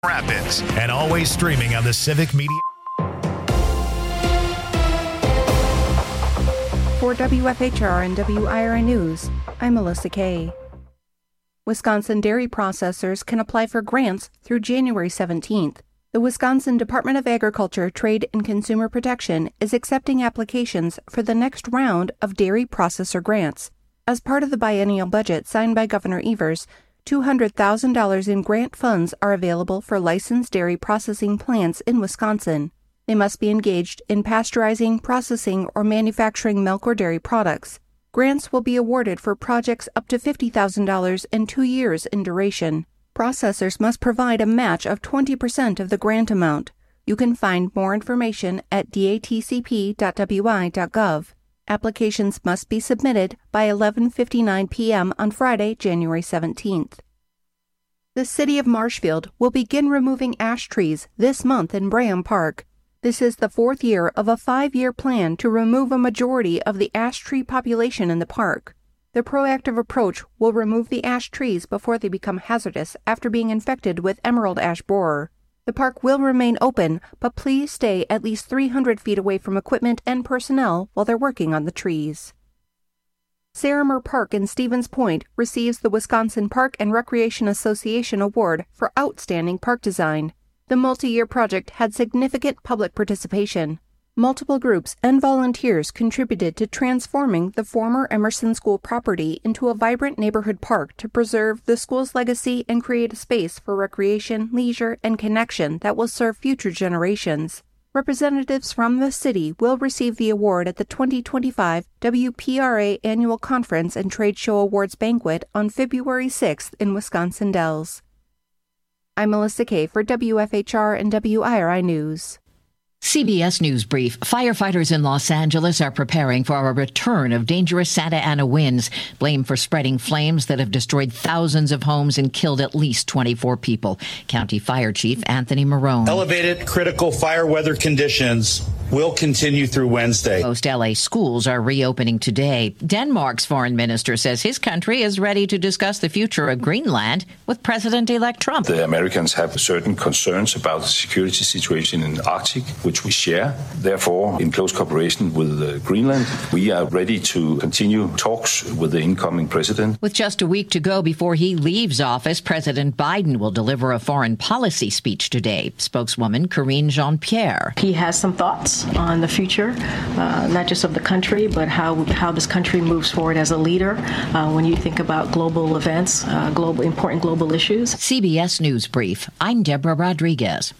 Rapids, and always streaming on the Civic Media. For WFHR and WIRI News, I'm Melissa Kay. Wisconsin dairy processors can apply for grants through January 17th. The Wisconsin Department of Agriculture, Trade and Consumer Protection is accepting applications for the next round of dairy processor grants. As part of the biennial budget signed by Governor Evers, $200,000 in grant funds are available for licensed dairy processing plants in Wisconsin. They must be engaged in pasteurizing, processing, or manufacturing milk or dairy products. Grants will be awarded for projects up to $50,000 and 2 years in duration. Processors must provide a match of 20% of the grant amount. You can find more information at datcp.wi.gov. Applications must be submitted by 11:59 p.m. on Friday, January 17th. The City of Marshfield will begin removing ash trees this month in Braham Park. This is the fourth year of a 5-year plan to remove a majority of the ash tree population in the park. The proactive approach will remove the ash trees before they become hazardous after being infected with emerald ash borer. The park will remain open, but please stay at least 300 feet away from equipment and personnel while they're working on the trees. Sarimer Park in Stevens Point receives the Wisconsin Park and Recreation Association Award for Outstanding Park Design. The multi-year project had significant public participation. Multiple groups and volunteers contributed to transforming the former Emerson School property into a vibrant neighborhood park to preserve the school's legacy and create a space for recreation, leisure, and connection that will serve future generations. Representatives from the city will receive the award at the 2025 WPRA Annual Conference and Trade Show Awards Banquet on February 6th in Wisconsin Dells. I'm Melissa Kay for WFHR and WIRI News. CBS News Brief. Firefighters in Los Angeles are preparing for a return of dangerous Santa Ana winds, blamed for spreading flames that have destroyed thousands of homes and killed at least 24 people. County Fire Chief Anthony Marone. Elevated critical fire weather conditions will continue through Wednesday. Most L.A. schools are reopening today. Denmark's foreign minister says his country is ready to discuss the future of Greenland with President-elect Trump. The Americans have certain concerns about the security situation in the Arctic, which we share. Therefore, in close cooperation with Greenland, we are ready to continue talks with the incoming president. With just a week to go before he leaves office, President Biden will deliver a foreign policy speech today. Spokeswoman Karine Jean-Pierre. He has some thoughts on the future, not just of the country, but how this country moves forward as a leader when you think about global events, important global issues. CBS News Brief. I'm Deborah Rodriguez.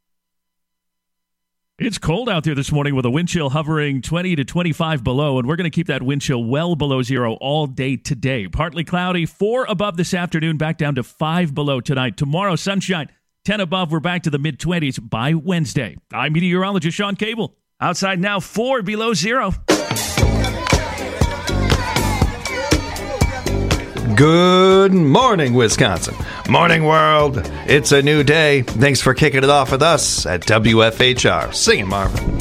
It's cold out there this morning with a wind chill hovering 20 to 25 below, and we're going to keep that wind chill well below zero all day today. Partly cloudy, 4 above this afternoon, back down to 5 below tonight. Tomorrow, sunshine, 10 above. We're back to the mid-20s by Wednesday. I'm meteorologist Sean Cable. Outside now, 4 below zero. Good morning, Wisconsin. Morning, world. It's a new day. Thanks for kicking it off with us at WFHR. Sing it, Marvin.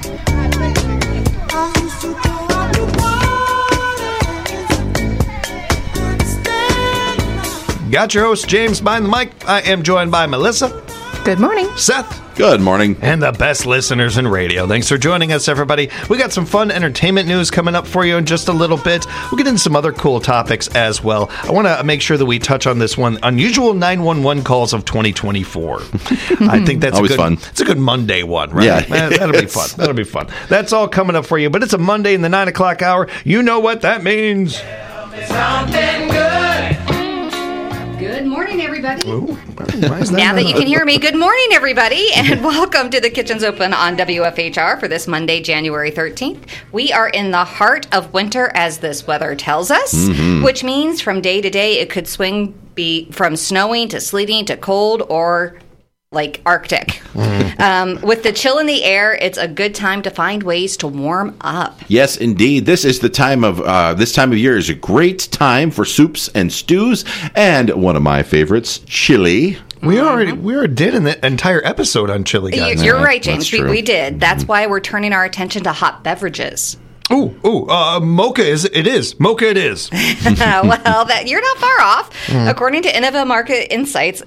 Got your host, James, behind the mic. I am joined by Melissa. Good morning. Seth. Good morning. And the best listeners in radio. Thanks for joining us, everybody. We got some fun entertainment news coming up for you in just a little bit. We'll get into some other cool topics as well. I want to make sure that we touch on this one. Unusual 911 calls of 2024. I think that's always fun. It's a good Monday one, right? Yeah. That'll be fun. That'll be fun. That's all coming up for you. But it's a Monday in the 9 o'clock hour. You know what that means. Tell me something good. Good morning, everybody. Ooh, now that you can hear me, good morning, everybody, and welcome to The Kitchen's Open on WFHR for this Monday, January 13th. We are in the heart of winter, as this weather tells us, which means from day to day it could be from snowing to sleeting to cold or like Arctic. With the chill in the air, it's a good time to find ways to warm up. Yes, indeed. This time of year is a great time for soups and stews, and one of my favorites, chili. We already did an entire episode on chili, guys. You're right, James. We did. That's why we're turning our attention to hot beverages. Mocha it is. Mocha it is. Well, you're not far off. According to Innova Market Insights,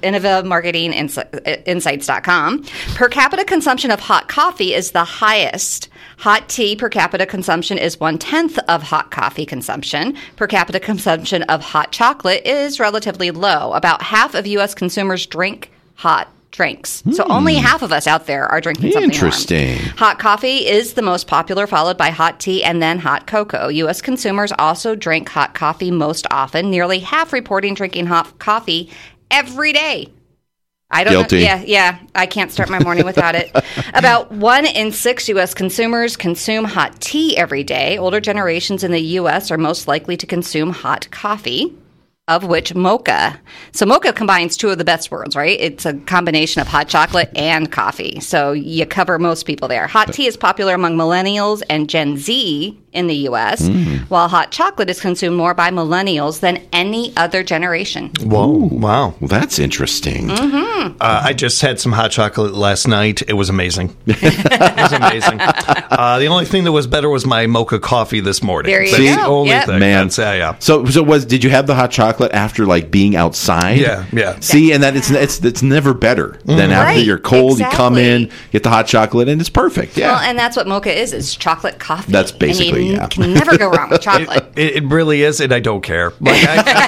InnovaMarketingInsights.com, per capita consumption of hot coffee is the highest. Hot tea per capita consumption is 1/10 of hot coffee consumption. Per capita consumption of hot chocolate is relatively low. About half of U.S. consumers drink hot drinks. So only half of us out there are drinking something Interesting. warm. Hot coffee is the most popular, followed by hot tea and then hot cocoa. U.S. consumers also drink hot coffee most often, nearly half reporting drinking hot coffee every day. I don't Guilty. know. Yeah. I can't start my morning without it. About 1 in 6 U.S. consumers consume hot tea every day. Older generations in the U.S. are most likely to consume hot coffee, of which mocha. So mocha combines two of the best worlds, right? It's a combination of hot chocolate and coffee. So you cover most people there. Hot tea is popular among millennials and Gen Z in the U.S., while hot chocolate is consumed more by millennials than any other generation. Whoa, wow. Well, that's interesting. I just had some hot chocolate last night. It was amazing. It was amazing. The only thing that was better was my mocha coffee this morning. There you That's go. the only Yep. thing. Man. Yeah. So did you have the hot chocolate after like being outside? Yeah. See, and that it's never better than after Right, you're cold. You come exactly. in, get the hot chocolate, and it's perfect. Yeah. Well, and that's what mocha is. It's chocolate coffee. That's basically, and you yeah. can never go wrong with chocolate. It really is, and I don't care. Like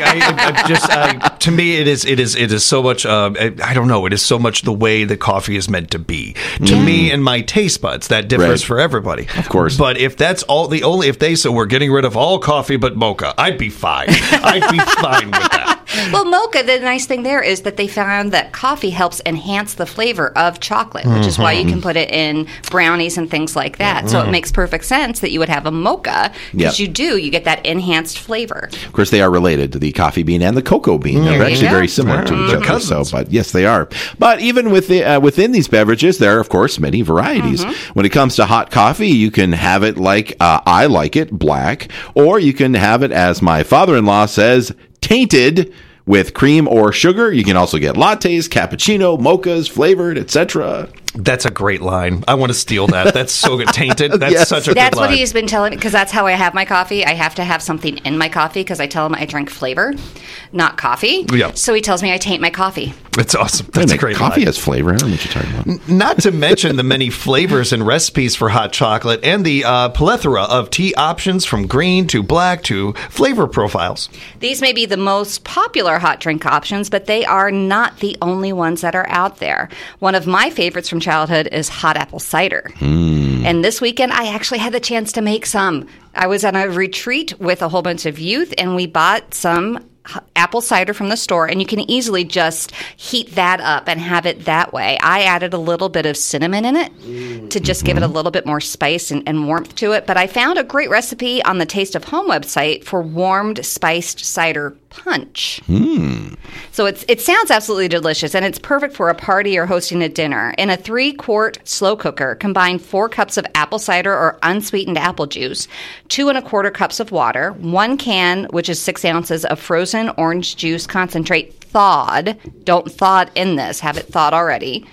to me, it is so much. I don't know. It is so much the way the coffee is meant to be. To me and my taste buds, that differs Right. for everybody, Of course. But if that's if they said we're getting rid of all coffee but mocha, I'd be fine. I'd be fine with that. Well, mocha, the nice thing there is that they found that coffee helps enhance the flavor of chocolate, which is why you can put it in brownies and things like that. So it makes perfect sense that you would have a mocha because Yep. you get that enhanced flavor. Of course, they are related to the coffee bean and the cocoa bean. There They're you actually go. very similar to each They're other. cousins. But yes, they are. But even within these beverages, there are, of course, many varieties. When it comes to hot coffee, you can have it like I like it, black, or you can have it, as my father-in-law says, tainted with cream or sugar. You can also get lattes, cappuccino, mochas, flavored, etc. That's a great line. I want to steal that. That's so good. Tainted. That's Yes. such a That's good what line. he's been telling me because that's how I have my coffee. I have to have something in my coffee because I tell him I drink flavor, not coffee. Yeah. So he tells me I taint my coffee. That's awesome. Wait a That's a minute, great coffee line. has flavor. I don't know what you're talking about. Not to mention the many flavors and recipes for hot chocolate and the plethora of tea options from green to black to flavor profiles. These may be the most popular hot drink options, but they are not the only ones that are out there. One of my favorites from childhood is hot apple cider. And this weekend, I actually had the chance to make some. I was on a retreat with a whole bunch of youth, and we bought some apple cider from the store, and you can easily just heat that up and have it that way. I added a little bit of cinnamon in it to just give it a little bit more spice and warmth to it. But I found a great recipe on the Taste of Home website for warmed spiced cider punch. So it sounds absolutely delicious, and it's perfect for a party or hosting a dinner. In a 3-quart slow cooker, combine 4 cups of apple cider or unsweetened apple juice, 2 1/4 cups of water, 1 can, which is 6 ounces of frozen orange juice concentrate thawed. Don't thaw it in this. Have it thawed already.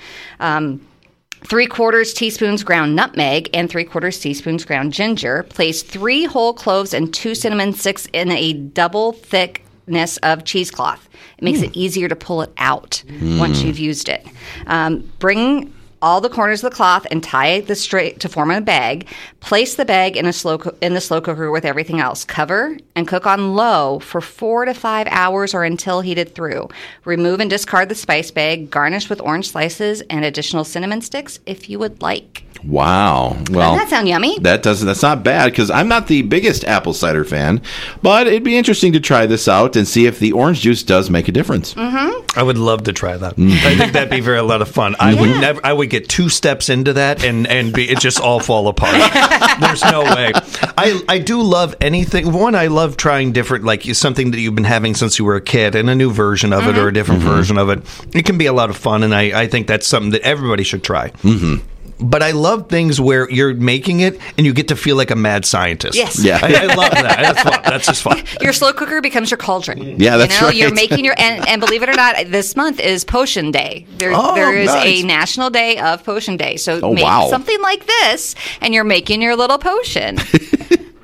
3/4 teaspoons ground nutmeg and 3/4 teaspoons ground ginger. Place 3 whole cloves and 2 cinnamon sticks in a double thickness of cheesecloth. It makes it easier to pull it out once you've used it. Bring all the corners of the cloth and tie the straight to form a bag. Place the bag in the slow cooker with everything else. Cover and cook on low for 4 to 5 hours or until heated through. Remove and discard the spice bag. Garnish with orange slices and additional cinnamon sticks if you would like. Wow. Well, Doesn't that sound yummy? That's not bad because I'm not the biggest apple cider fan, but it'd be interesting to try this out and see if the orange juice does make a difference. I would love to try that. I think that'd be a lot of fun. I would get 2 steps into that and it just all fall apart. There's no way. I do love anything. One, I love trying different, like something that you've been having since you were a kid and a new version of it or a different version of it. It can be a lot of fun, and I think that's something that everybody should try. But I love things where you're making it and you get to feel like a mad scientist. Yes. Yeah. I love that. That's fun. That's just fun. Your slow cooker becomes your cauldron. Yeah, that's right. You're making your and believe it or not, this month is Potion Day. There is nice. a national day of Potion Day. So Oh, make wow. something like this, and you're making your little potion.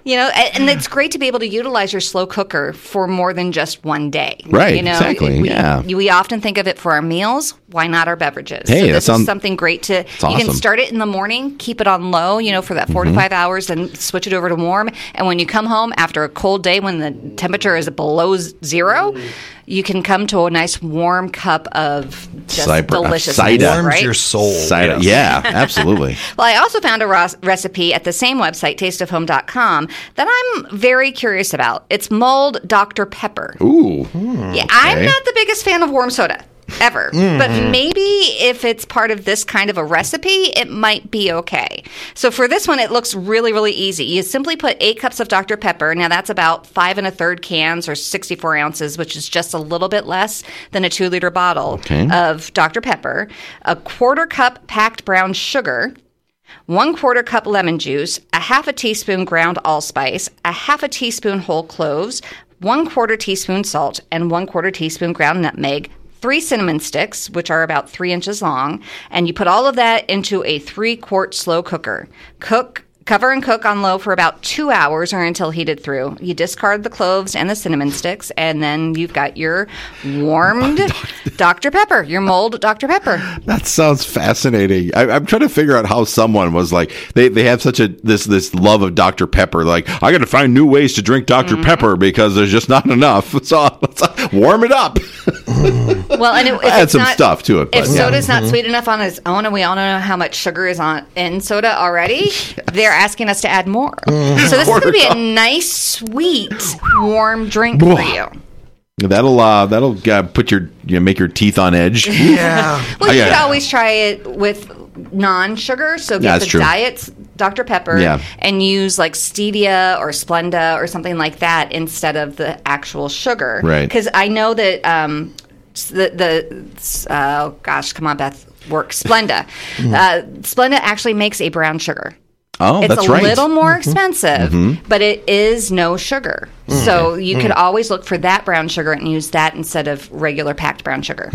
And it's great to be able to utilize your slow cooker for more than just one day. Right, exactly, We often think of it for our meals. Why not our beverages? Hey, so this is something great to, awesome. You can start it in the morning, keep it on low, for that 4 to 5 hours, and switch it over to warm. And when you come home after a cold day when the temperature is below zero, you can come to a nice warm cup of just deliciousness. Cider. Warms right? your soul. Cider. Yes. Yeah, absolutely. Well, I also found a recipe at the same website, tasteofhome.com, that I'm very curious about. It's mulled Dr. Pepper. Ooh. Yeah, I'm not the biggest fan of warm soda. Ever. But maybe if it's part of this kind of a recipe, it might be okay. So for this one, it looks really, really easy. You simply put 8 cups of Dr. Pepper. Now that's about 5 1/3 cans or 64 ounces, which is just a little bit less than a 2-liter bottle of Dr. Pepper. A 1/4 cup packed brown sugar. 1/4 cup lemon juice. A 1/2 teaspoon ground allspice. A 1/2 teaspoon whole cloves. 1/4 teaspoon salt. And 1/4 teaspoon ground nutmeg. 3 cinnamon sticks, which are about 3 inches long, and you put all of that into a 3-quart slow cooker. Cover and cook on low for about 2 hours or until heated through. You discard the cloves and the cinnamon sticks, and then you've got your warmed Dr. Pepper, your mulled Dr. Pepper. That sounds fascinating. I'm trying to figure out how someone was like, they have such this love of Dr. Pepper. Like, I got to find new ways to drink Dr. Pepper because there's just not enough. So let's warm it up. Well, and add some stuff to it. If soda's not sweet enough on its own, and we all know how much sugar is in soda already, they're asking us to add more. So this is going to be a nice, sweet, warm drink for you. That'll put make your teeth on edge. Yeah. Well, you could always try it with non-sugar. So get the diet Dr. Pepper and use like stevia or Splenda or something like that instead of the actual sugar. Right. Because I know that come on, Beth. Splenda. Splenda actually makes a brown sugar. Oh, it's that's a right. little more expensive, but it is no sugar. So you could always look for that brown sugar and use that instead of regular packed brown sugar.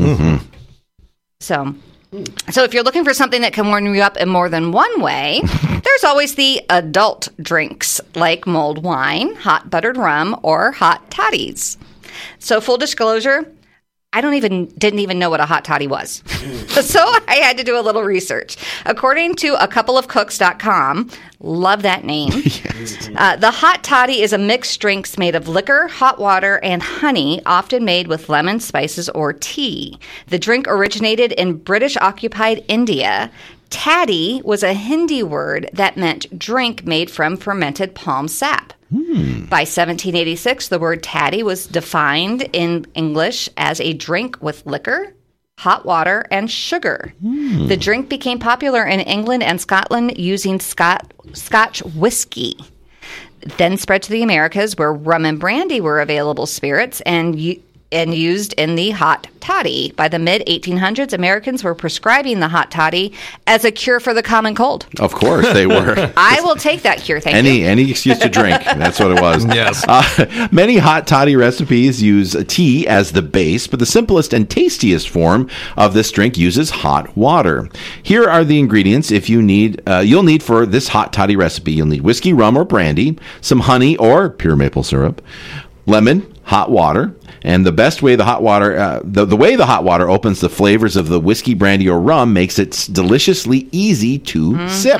So if you're looking for something that can warm you up in more than one way, there's always the adult drinks like mulled wine, hot buttered rum, or hot toddies. So full disclosure, I didn't even know what a hot toddy was. So I had to do a little research. According to acoupleofcooks.com, love that name, the hot toddy is a mixed drink made of liquor, hot water, and honey, often made with lemon, spices, or tea. The drink originated in British-occupied India. Taddy was a Hindi word that meant drink made from fermented palm sap. By 1786, the word taddy was defined in English as a drink with liquor, hot water, and sugar. The drink became popular in England and Scotland using Scotch whiskey. Then spread to the Americas, where rum and brandy were available spirits and used in the hot toddy. By the mid-1800s, Americans were prescribing the hot toddy as a cure for the common cold. Of course they were. I will take that cure, thank you. Any excuse to drink. That's what it was. Yes. Many hot toddy recipes use tea as the base, but the simplest and tastiest form of this drink uses hot water. Here are the ingredients you'll need for this hot toddy recipe. You'll need whiskey, rum, or brandy, some honey or pure maple syrup, lemon, hot water, and the best way the hot water, the way the hot water opens the flavors of the whiskey, brandy, or rum makes it deliciously easy to sip.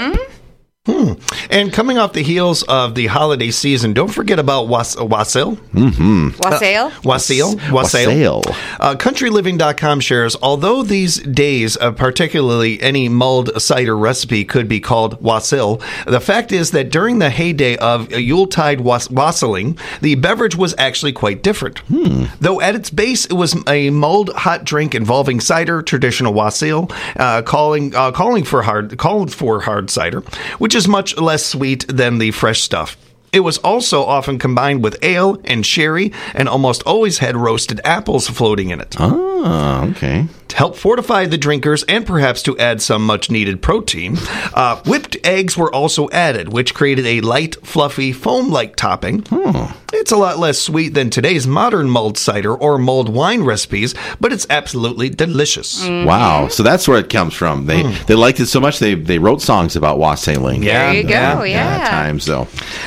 And coming off the heels of the holiday season, don't forget about wassail. Wassail? Wassail. CountryLiving.com shares, although these days, particularly any mulled cider recipe could be called wassail, the fact is that during the heyday of Yuletide wassailing, the beverage was actually quite different. Though at its base, it was a mulled hot drink involving cider, traditional wassail, calling for hard cider, which is much less sweet than the fresh stuff. It was also often combined with ale and sherry, and almost always had roasted apples floating in it. Oh. Oh, okay. To help fortify the drinkers and perhaps to add some much-needed protein, whipped eggs were also added, which created a light, fluffy, foam-like topping. It's a lot less sweet than today's modern mulled cider or mulled wine recipes, but it's absolutely delicious. Wow. So that's where it comes from. They liked it so much they wrote songs about wassailing. There you go. Yeah. Times though.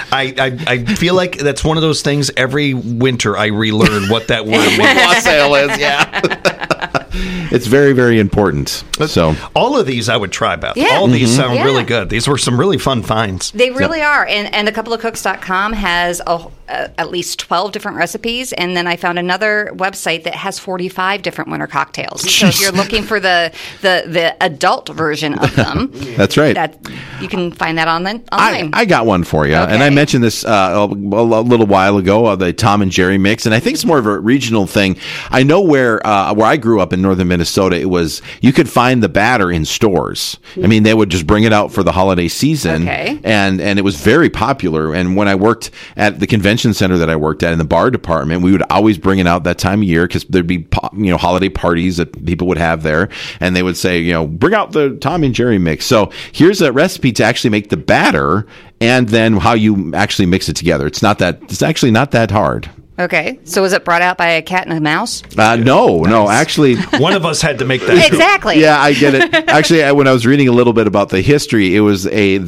I feel like that's one of those things every winter I relearn what that word means. Wassail is, yeah. It's very, very important. So all of these I would try, Beth. Yeah. All these sound really good. These were some really fun finds. They really are. And a couple of cooks.com has at least 12 different recipes. And then I found another website that has 45 different winter cocktails. So if you're looking for the adult version of them, that's right. You can find that online. I got one for you. Okay. And I mentioned this a little while ago, the Tom and Jerry mix. And I think it's more of a regional thing. I know where I grew up in northern Minnesota, it was you could find the batter in stores. I mean, they would just bring it out for the holiday season, and it was very popular. And when I worked at the convention center that I worked at in the bar department, we would always bring it out that time of year because there'd be holiday parties that people would have there, and they would say, bring out the Tom and Jerry mix. So here's a recipe to actually make the batter, and then how you actually mix it together. It's actually not that hard. Okay. So was it brought out by a cat and a mouse? No. Actually, one of us had to make that. Exactly. Yeah, I get it. Actually, when I was reading a little bit about the history, it was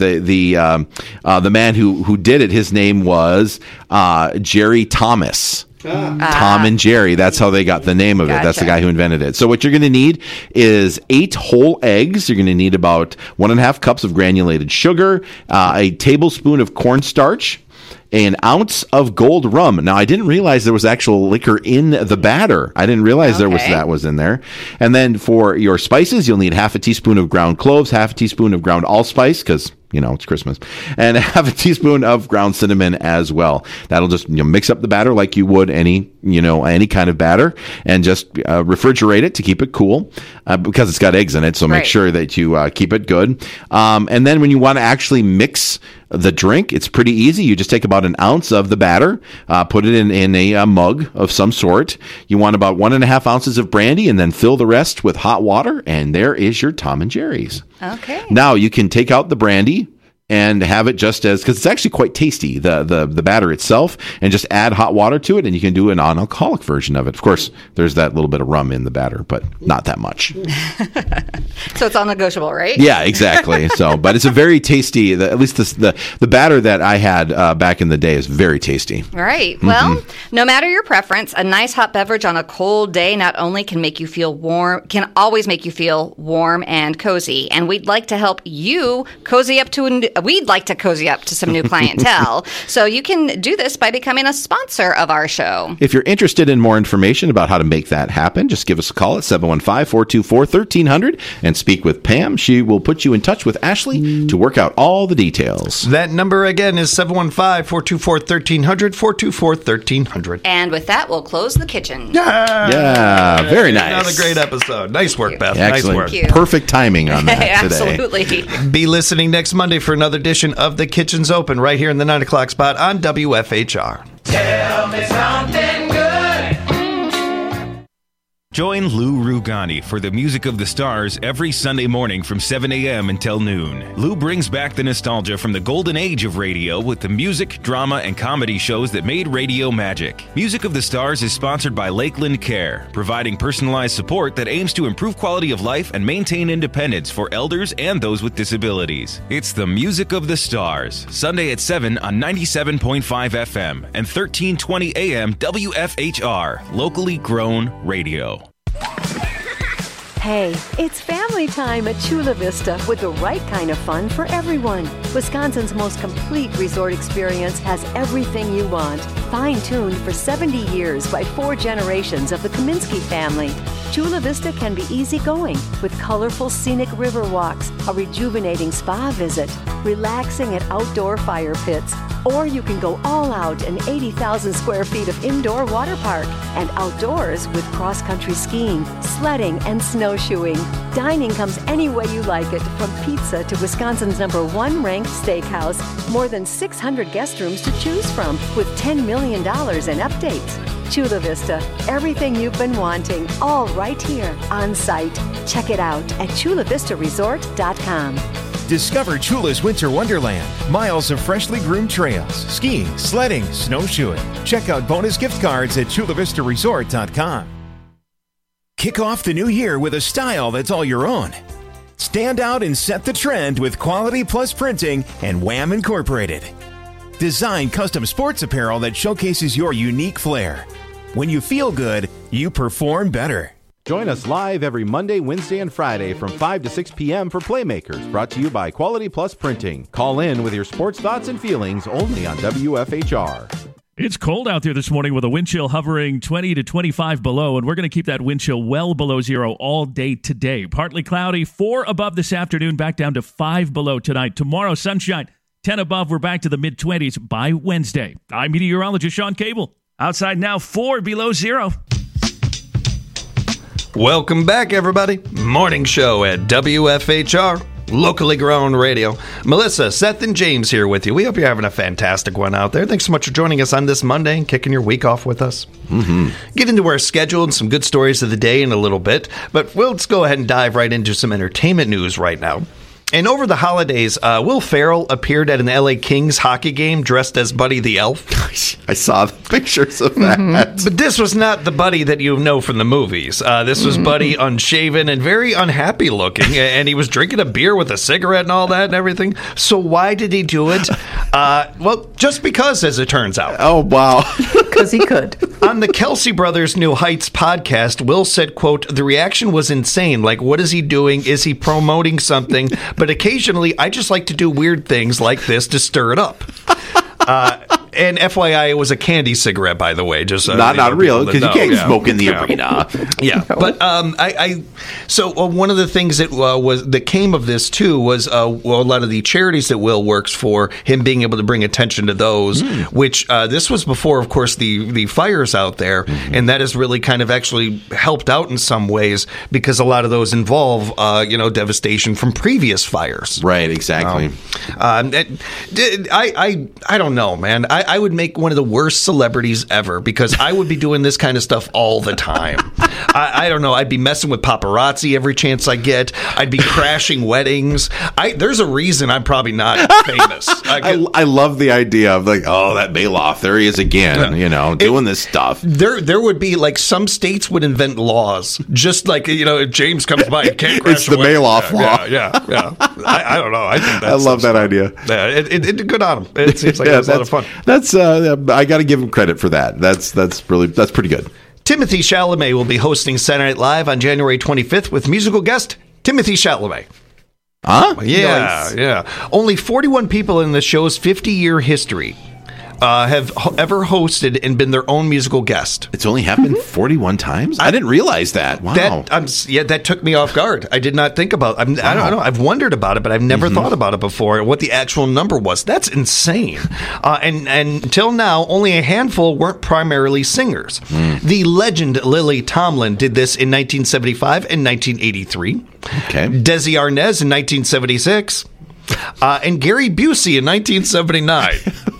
the man who did it. His name was Jerry Thomas. Tom and Jerry. That's how they got the name of it. That's the guy who invented it. So what you're going to need is 8 whole eggs. You're going to need about 1.5 cups of granulated sugar, a tablespoon of cornstarch, an ounce of gold rum. Now, I didn't realize there was actual liquor in the batter. I didn't realize that was in there. And then for your spices, you'll need half a teaspoon of ground cloves, half a teaspoon of ground allspice, because it's Christmas, and half a teaspoon of ground cinnamon as well. That'll just mix up the batter like you would any kind of batter, and just refrigerate it to keep it cool because it's got eggs in it. So make sure that you keep it good. And then when you want to actually mix the drink, it's pretty easy. You just take about an ounce of the batter, put it in a mug of some sort. You want about 1.5 ounces of brandy, and then fill the rest with hot water, and there is your Tom and Jerry's. Okay. Now you can take out the brandy and have it just because it's actually quite tasty, the batter itself, and just add hot water to it, and you can do an non-alcoholic version of it. Of course, there's that little bit of rum in the batter, but not that much. So it's all negotiable, right? Yeah, exactly. But it's a very tasty, at least the batter that I had back in the day is very tasty. Right. Mm-hmm. Well, no matter your preference, a nice hot beverage on a cold day not only can make you feel warm, can always make you feel warm and cozy. And we'd like to help you cozy up to some new clientele. So you can do this by becoming a sponsor of our show. If you're interested in more information about how to make that happen, just give us a call at 715-424-1300 and speak with Pam. She will put you in touch with Ashley to work out all the details. That number again is 715-424-1300, 424-1300. And with that, we'll close the kitchen. Yeah, very nice. Another great episode. Nice work, Beth. Excellent. Nice work. Perfect timing on that today. Absolutely. Be listening next Monday for another edition of The Kitchen's Open right here in the 9 o'clock spot on WFHR. Tell me something good. Join Lou Rugani for the Music of the Stars every Sunday morning from 7 a.m. until noon. Lou brings back the nostalgia from the golden age of radio with the music, drama, and comedy shows that made radio magic. Music of the Stars is sponsored by Lakeland Care, providing personalized support that aims to improve quality of life and maintain independence for elders and those with disabilities. It's the Music of the Stars, Sunday at 7 on 97.5 FM and 1320 AM WFHR, locally grown radio. Hey, it's family time at Chula Vista with the right kind of fun for everyone. Wisconsin's most complete resort experience has everything you want. Fine-tuned for 70 years by 4 generations of the Kaminsky family. Chula Vista can be easygoing with colorful scenic river walks, a rejuvenating spa visit, relaxing at outdoor fire pits, or you can go all out in 80,000 square feet of indoor water park and outdoors with cross-country skiing, sledding, and snowshoeing. Dining comes any way you like it, from pizza to Wisconsin's #1 ranked steakhouse. More than 600 guest rooms to choose from with $10 million in updates. Chula Vista. Everything you've been wanting, all right here on site. Check it out at chulavistaresort.com. Discover Chula's Winter Wonderland. Miles of freshly groomed trails, skiing, sledding, snowshoeing. Check out bonus gift cards at chulavistaresort.com. Kick off the new year with a style that's all your own. Stand out and set the trend with Quality Plus Printing and Wham Incorporated. Design custom sports apparel that showcases your unique flair. When you feel good, you perform better. Join us live every Monday, Wednesday, and Friday from 5 to 6 p.m. for Playmakers, brought to you by Quality Plus Printing. Call in with your sports thoughts and feelings only on WFHR. It's cold out there this morning with a wind chill hovering 20 to 25 below, and we're going to keep that wind chill well below zero all day today. Partly cloudy, 4 above this afternoon, back down to 5 below tonight. Tomorrow, sunshine, 10 above. We're back to the mid-20s by Wednesday. I'm meteorologist Sean Cable. Outside now, 4 below zero. Welcome back, everybody. Morning show at WFHR. Locally grown radio. Melissa, Seth, and James here with you. We hope you're having a fantastic one out there. Thanks so much for joining us on this Monday and kicking your week off with us. Get into our schedule and some good stories of the day in a little bit, but let's go ahead and dive right into some entertainment news right now. And over the holidays, Will Ferrell appeared at an LA Kings hockey game dressed as Buddy the Elf. I saw the pictures of that. But this was not the Buddy that you know from the movies. This was Buddy unshaven and very unhappy looking, and he was drinking a beer with a cigarette and all that and everything. So why did he do it? Well, just because, as it turns out. Oh, wow. Because he could. On the Kelsey Brothers New Heights podcast, Will said, quote, "The reaction was insane. Like, what is he doing? Is he promoting something? But occasionally, I just like to do weird things like this to stir it up." And FYI, it was a candy cigarette, by the way. Just not real, because you can't smoke in the arena. Yeah, but one of the things that came of this too was a lot of the charities that Will works for, him being able to bring attention to those. Which this was before, of course, the fires out there, and that has really kind of actually helped out in some ways because a lot of those involve devastation from previous fires. Right, exactly. I don't know, man. I would make one of the worst celebrities ever because I would be doing this kind of stuff all the time. I don't know. I'd be messing with paparazzi every chance I get. I'd be crashing weddings. There's a reason I'm probably not famous. I love the idea of like, oh, that Bailoff, there he is again, doing this stuff. There would be like some states would invent laws, just like, if James comes by, you can't crash it's the Bailoff law. Yeah. I don't know. I think I love that idea. Yeah, it good on him. It seems like it was a lot of fun. That's I got to give him credit for that. That's pretty good. Timothée Chalamet will be hosting Saturday Night Live on January 25th with musical guest Timothée Chalamet. Huh? Yeah, yeah. Only 41 people in the show's 50-year history have ever hosted and been their own musical guest. It's only happened 41 times? I didn't realize that. Wow. That took me off guard. I did not think about it. I don't know. I've wondered about it, but I've never thought about it before, what the actual number was. That's insane. And until now, only a handful weren't primarily singers. The legend Lily Tomlin did this in 1975 and 1983. Okay. Desi Arnaz in 1976. And Gary Busey in 1979.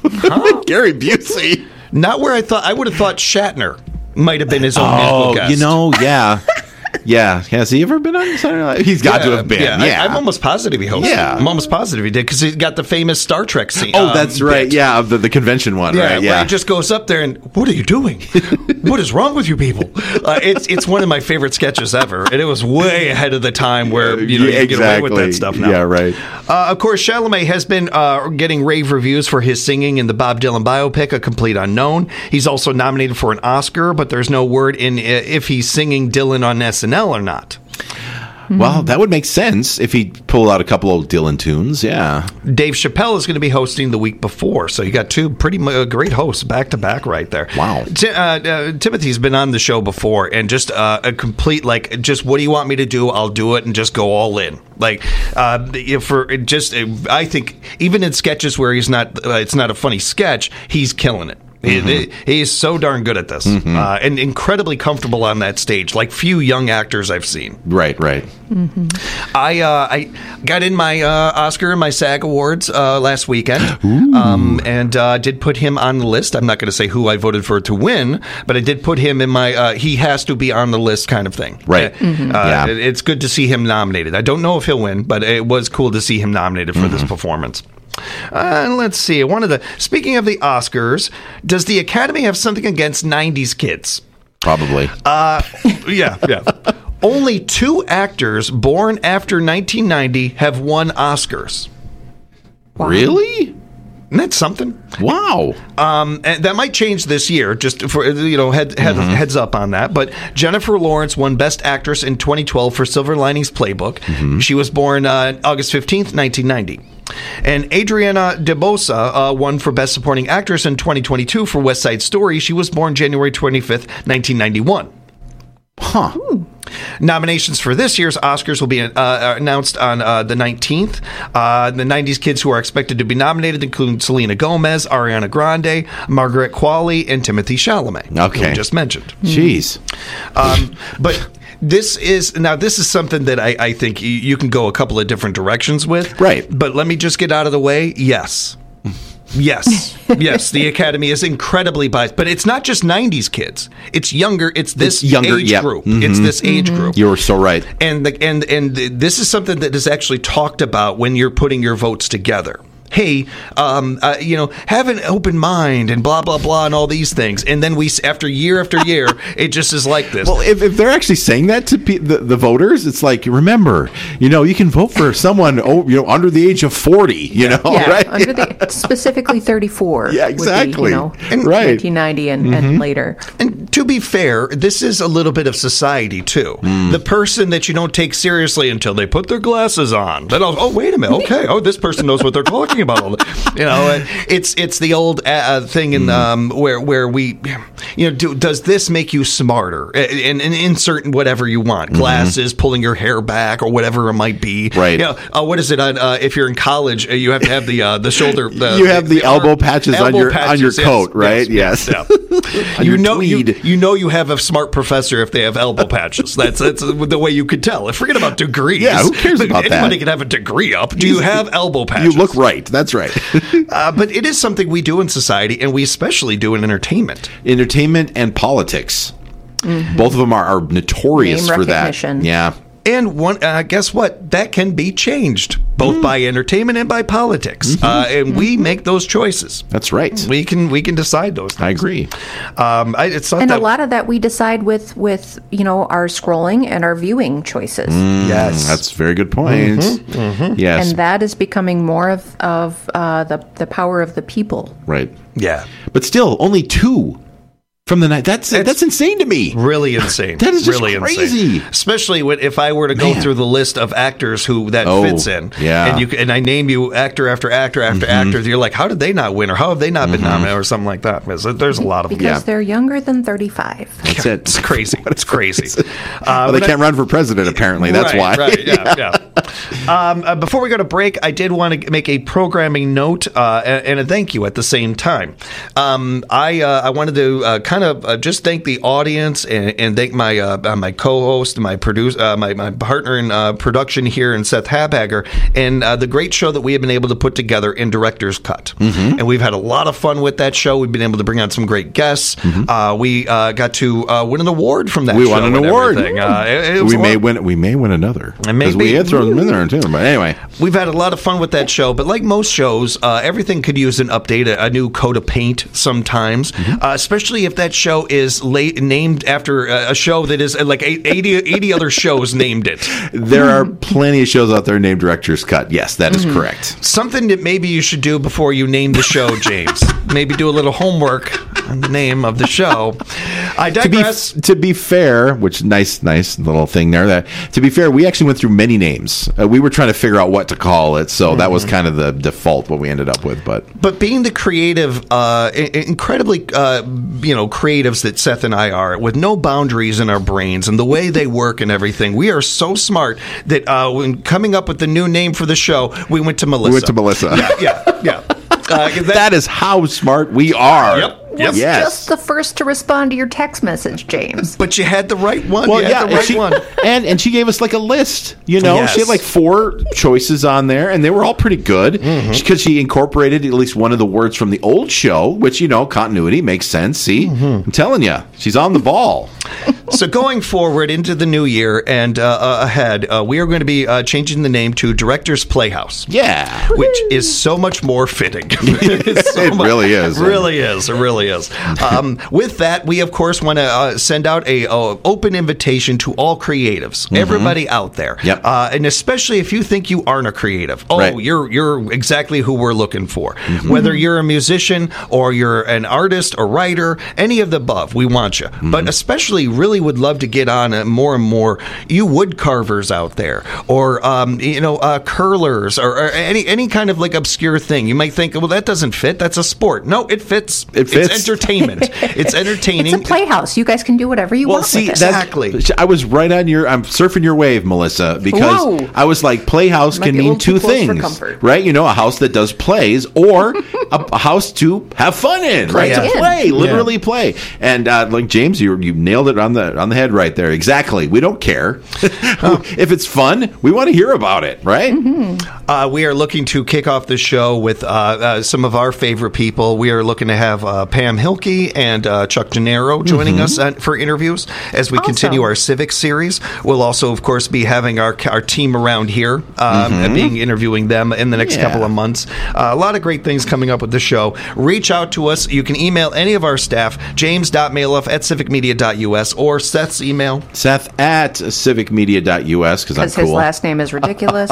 Gary Busey? Not where I would have thought Shatner might have been his own musical guest. Yeah. Yeah. Has he ever been on Saturday Night Live? He's got to have been. Yeah. I'm almost positive he hosted. Yeah. I'm almost positive he did because he got the famous Star Trek scene. Oh, that's right. Bit. Yeah, of the convention one, right? Yeah. Where he just goes up there and, what are you doing? What is wrong with you people? It's one of my favorite sketches ever. And it was way ahead of the time where you get away with that stuff now. Yeah, right. Of course, Chalamet has been getting rave reviews for his singing in the Bob Dylan biopic, A Complete Unknown. He's also nominated for an Oscar, but there's no word in if he's singing Dylan on SNL or not. Well, that would make sense if he pulled out a couple old Dylan tunes, yeah. Dave Chappelle is going to be hosting the week before, so you got two pretty great hosts back-to-back right there. Wow. Timothy's been on the show before, and just a complete, just what do you want me to do? I'll do it, and just go all in. I think even in sketches where it's not a funny sketch, he's killing it. He's so darn good at this, and incredibly comfortable on that stage, like few young actors I've seen. Right. I got in my Oscar and my SAG Awards last weekend, and did put him on the list. I'm not going to say who I voted for to win, but I did put him in my he has to be on the list kind of thing. Right. It's good to see him nominated. I don't know if he'll win, but it was cool to see him nominated for this performance. Let's see. Speaking of the Oscars, does the Academy have something against 90s kids? Probably. Yeah. Only 2 actors born after 1990 have won Oscars. Wow. Really? Isn't that something? Wow. And that might change this year, just for heads up on that. But Jennifer Lawrence won Best Actress in 2012 for Silver Linings Playbook. She was born August 15th, 1990. And Adriana DeBosa won for Best Supporting Actress in 2022 for West Side Story. She was born January 25th, 1991. Huh. Nominations for this year's Oscars will be announced on the 19th. The 90s kids who are expected to be nominated include Selena Gomez, Ariana Grande, Margaret Qualley, and Timothée Chalamet. Okay. Who we just mentioned. Jeez. But this is something that I think you can go a couple of different directions with. Right. But let me just get out of the way. Yes, the Academy is incredibly biased, but it's not just 90s kids. It's younger. It's this age group. It's this age group. You're so right. And this is something that is actually talked about when you're putting your votes together. Hey, have an open mind and blah, blah, blah, and all these things. And then after year, it just is like this. Well, if they're actually saying that to the voters, it's like, remember, you can vote for someone, under the age of 40, right? Specifically 34. Yeah, exactly. Would be, and 1990 and later. And to be fair, this is a little bit of society, too. The person that you don't take seriously until they put their glasses on. Then wait a minute. Okay. Oh, this person knows what they're talking about all it's the old thing in where we does this make you smarter and insert whatever you want, glasses, pulling your hair back, or whatever it might be, right? What is it if you're in college, you have to have the shoulder, you have the elbow patches on your coat, right? Yes. You have a smart professor if they have elbow patches. That's the way you could tell. Forget about degrees. Yeah, who cares about that? Anybody can have a degree up. Do you have elbow patches? You look right. That's right. But it is something we do in society, and we especially do in entertainment. Entertainment and politics. Both of them are notorious for that. Yeah. And guess what? That can be changed, both by entertainment and by politics. And we make those choices. That's right. We can decide those things. I agree. A lot of that we decide with our scrolling and our viewing choices. Yes, that's a very good point. Yes, and that is becoming more of the power of the people. Right. Yeah, but still, only 2. From the night. That's insane to me. Really insane. That is just really crazy. Insane. Especially if I were to go through the list of actors who that fits in. Yeah. And I name you actor after actor after actor. You're like, how did they not win, or how have they not been nominated, or something like that? There's a lot of them. Because they're younger than 35. That's it. It's crazy. It's crazy. Well, they can't run for president, apparently. That's why. Right. Yeah. Before we go to break, I did want to make a programming note and a thank you at the same time. I wanted to kind of just thank the audience and thank my co-host, my producer, my partner in production here, and Seth Habhager, and the great show that we have been able to put together in Director's Cut. And we've had a lot of fun with that show. We've been able to bring on some great guests. We got to win an award from that show. We won an award. We may win another. Because we had thrown them in there too. But anyway, we've had a lot of fun with that show. But like most shows, everything could use an update, a new coat of paint sometimes, especially if that show is named after a show that is like 80 other shows named it. There are plenty of shows out there named Director's Cut. Yes, that is correct. Something that maybe you should do before you name the show, James. Maybe do a little homework on the name of the show. I digress. To be fair, which nice little thing there. To be fair, we actually went through many names. We were trying to figure out what to call it, so that was kind of the default what we ended up with. But being the creative, incredibly creatives that Seth and I are, with no boundaries in our brains and the way they work and everything, we are so smart that when coming up with the new name for the show, we went to Melissa. Yeah. Yeah. That is how smart we are. Yep. was just the first to respond to your text message, James. But you had the right one. Well, and she gave us like a list. You know, she had like 4 choices on there, and they were all pretty good because she incorporated at least one of the words from the old show, which, you know, continuity makes sense. See, I'm telling you, she's on the ball. So going forward into the new year and ahead, we are going to be changing the name to Director's Playhouse. Yeah. Which is so much more fitting. It really is. It really is. It really is. With that, we, of course, want to send out a open invitation to all creatives, everybody out there. Yep. And especially if you think you aren't a creative. You're exactly who we're looking for. Whether you're a musician or you're an artist or writer, any of the above, we want you. But especially really would love to get on more and more you wood carvers out there, or curlers, or any kind of like obscure thing. You might think, well, that doesn't fit. That's a sport. No, it fits. It fits. It's entertainment. It's entertaining. It's a playhouse. You guys can do whatever you want. See, with it. Exactly. I was right on I'm surfing your wave, Melissa, because I was like, playhouse can mean 2 things, right? You know, a house that does plays, or a house to have fun in, right? To play, literally play. And like James, you nailed it on the head right there. Exactly. We don't care if it's fun. We want to hear about it, right? We are looking to kick off the show with some of our favorite people. We are looking to have Pam Hilke and Chuck Gennaro joining us for interviews as we continue our Civic series. We'll also, of course, be having our team around here interviewing them in the next couple of months. A lot of great things coming up with the show. Reach out to us. You can email any of our staff, james.maloff@civicmedia.us, or Seth's email. Seth at civicmedia.us, because I'm cool. His last name is ridiculous.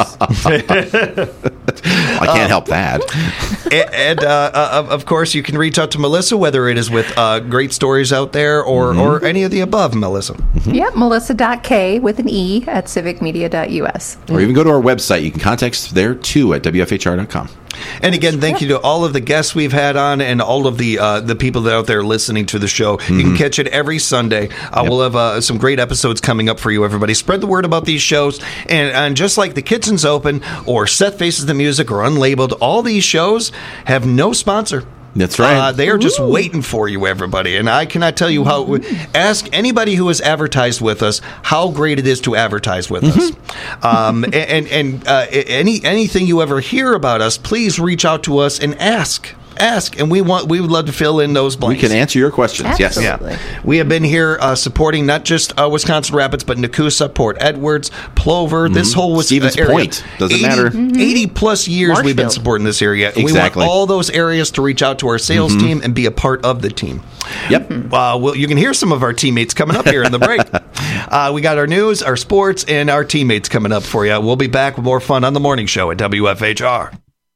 I can't help that. And of course, you can reach out to Melissa, whether it is with great stories out there or any of the above, Melissa. Yep, melissa.k with an E at civicmedia.us. Or even go to our website. You can contact us there, too, at WFHR.com. And again, thank you to all of the guests we've had on and all of the people that are out there listening to the show. You can catch it every Sunday. We'll have some great episodes coming up for you, everybody. Spread the word about these shows. And just like The Kitchen's Open or Seth Faces the Music or Unlabeled, all these shows have no sponsor. That's right. They are just waiting for you, everybody. And I cannot tell you how. Ask anybody who has advertised with us how great it is to advertise with us. Anything you ever hear about us, please reach out to us and ask, and we would love to fill in those blanks. We can answer your questions. Absolutely. Yes. Yeah. We have been here supporting not just Wisconsin Rapids, but Nakusa, Port Edwards, Plover, this whole Stevens area. Point. Doesn't matter. 80 plus years we've been supporting this area. And we want all those areas to reach out to our sales team and be a part of the team. Yep. Well, you can hear some of our teammates coming up here in the break. We got our news, our sports, and our teammates coming up for you. We'll be back with more fun on the morning show at WFHR.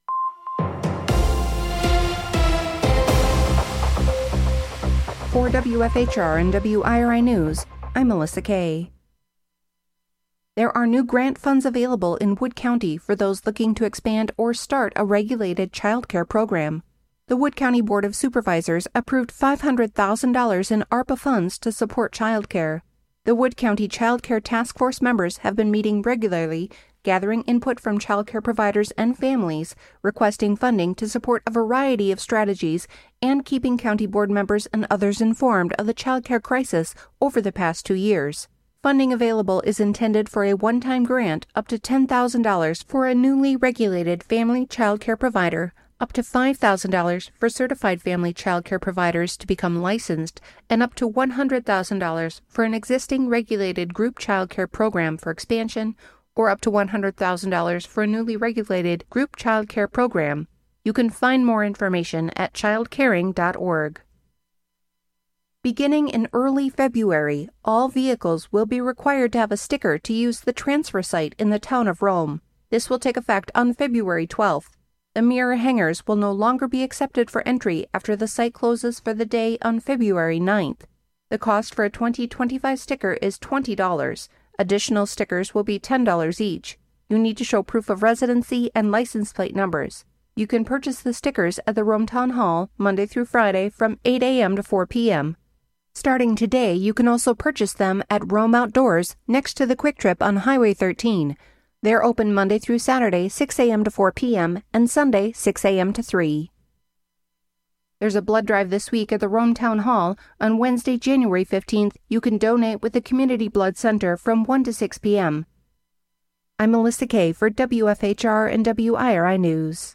For WFHR and WIRI News, I'm Melissa Kay. There are new grant funds available in Wood County for those looking to expand or start a regulated child care program. The Wood County Board of Supervisors approved $500,000 in ARPA funds to support child care. The Wood County Child Care Task Force members have been meeting regularly, gathering input from child care providers and families, requesting funding to support a variety of strategies, and keeping county board members and others informed of the child care crisis over the past 2 years. Funding available is intended for a one-time grant up to $10,000 for a newly regulated family child care provider, up to $5,000 for certified family child care providers to become licensed, and up to $100,000 for an existing regulated group child care program for expansion, or up to $100,000 for a newly regulated group child care program. You can find more information at childcaring.org. Beginning in early February, all vehicles will be required to have a sticker to use the transfer site in the town of Rome. This will take effect on February 12th. The mirror hangers will no longer be accepted for entry after the site closes for the day on February 9th. The cost for a 2025 sticker is $20. Additional stickers will be $10 each. You need to show proof of residency and license plate numbers. You can purchase the stickers at the Rome Town Hall Monday through Friday from 8 a.m. to 4 p.m. Starting today, you can also purchase them at Rome Outdoors next to the Quick Trip on Highway 13. They're open Monday through Saturday, 6 a.m. to 4 p.m., and Sunday, 6 a.m. to 3. There's a blood drive this week at the Rome Town Hall. On Wednesday, January 15th, you can donate with the Community Blood Center from 1 to 6 p.m. I'm Melissa Kay for WFHR and WIRI News.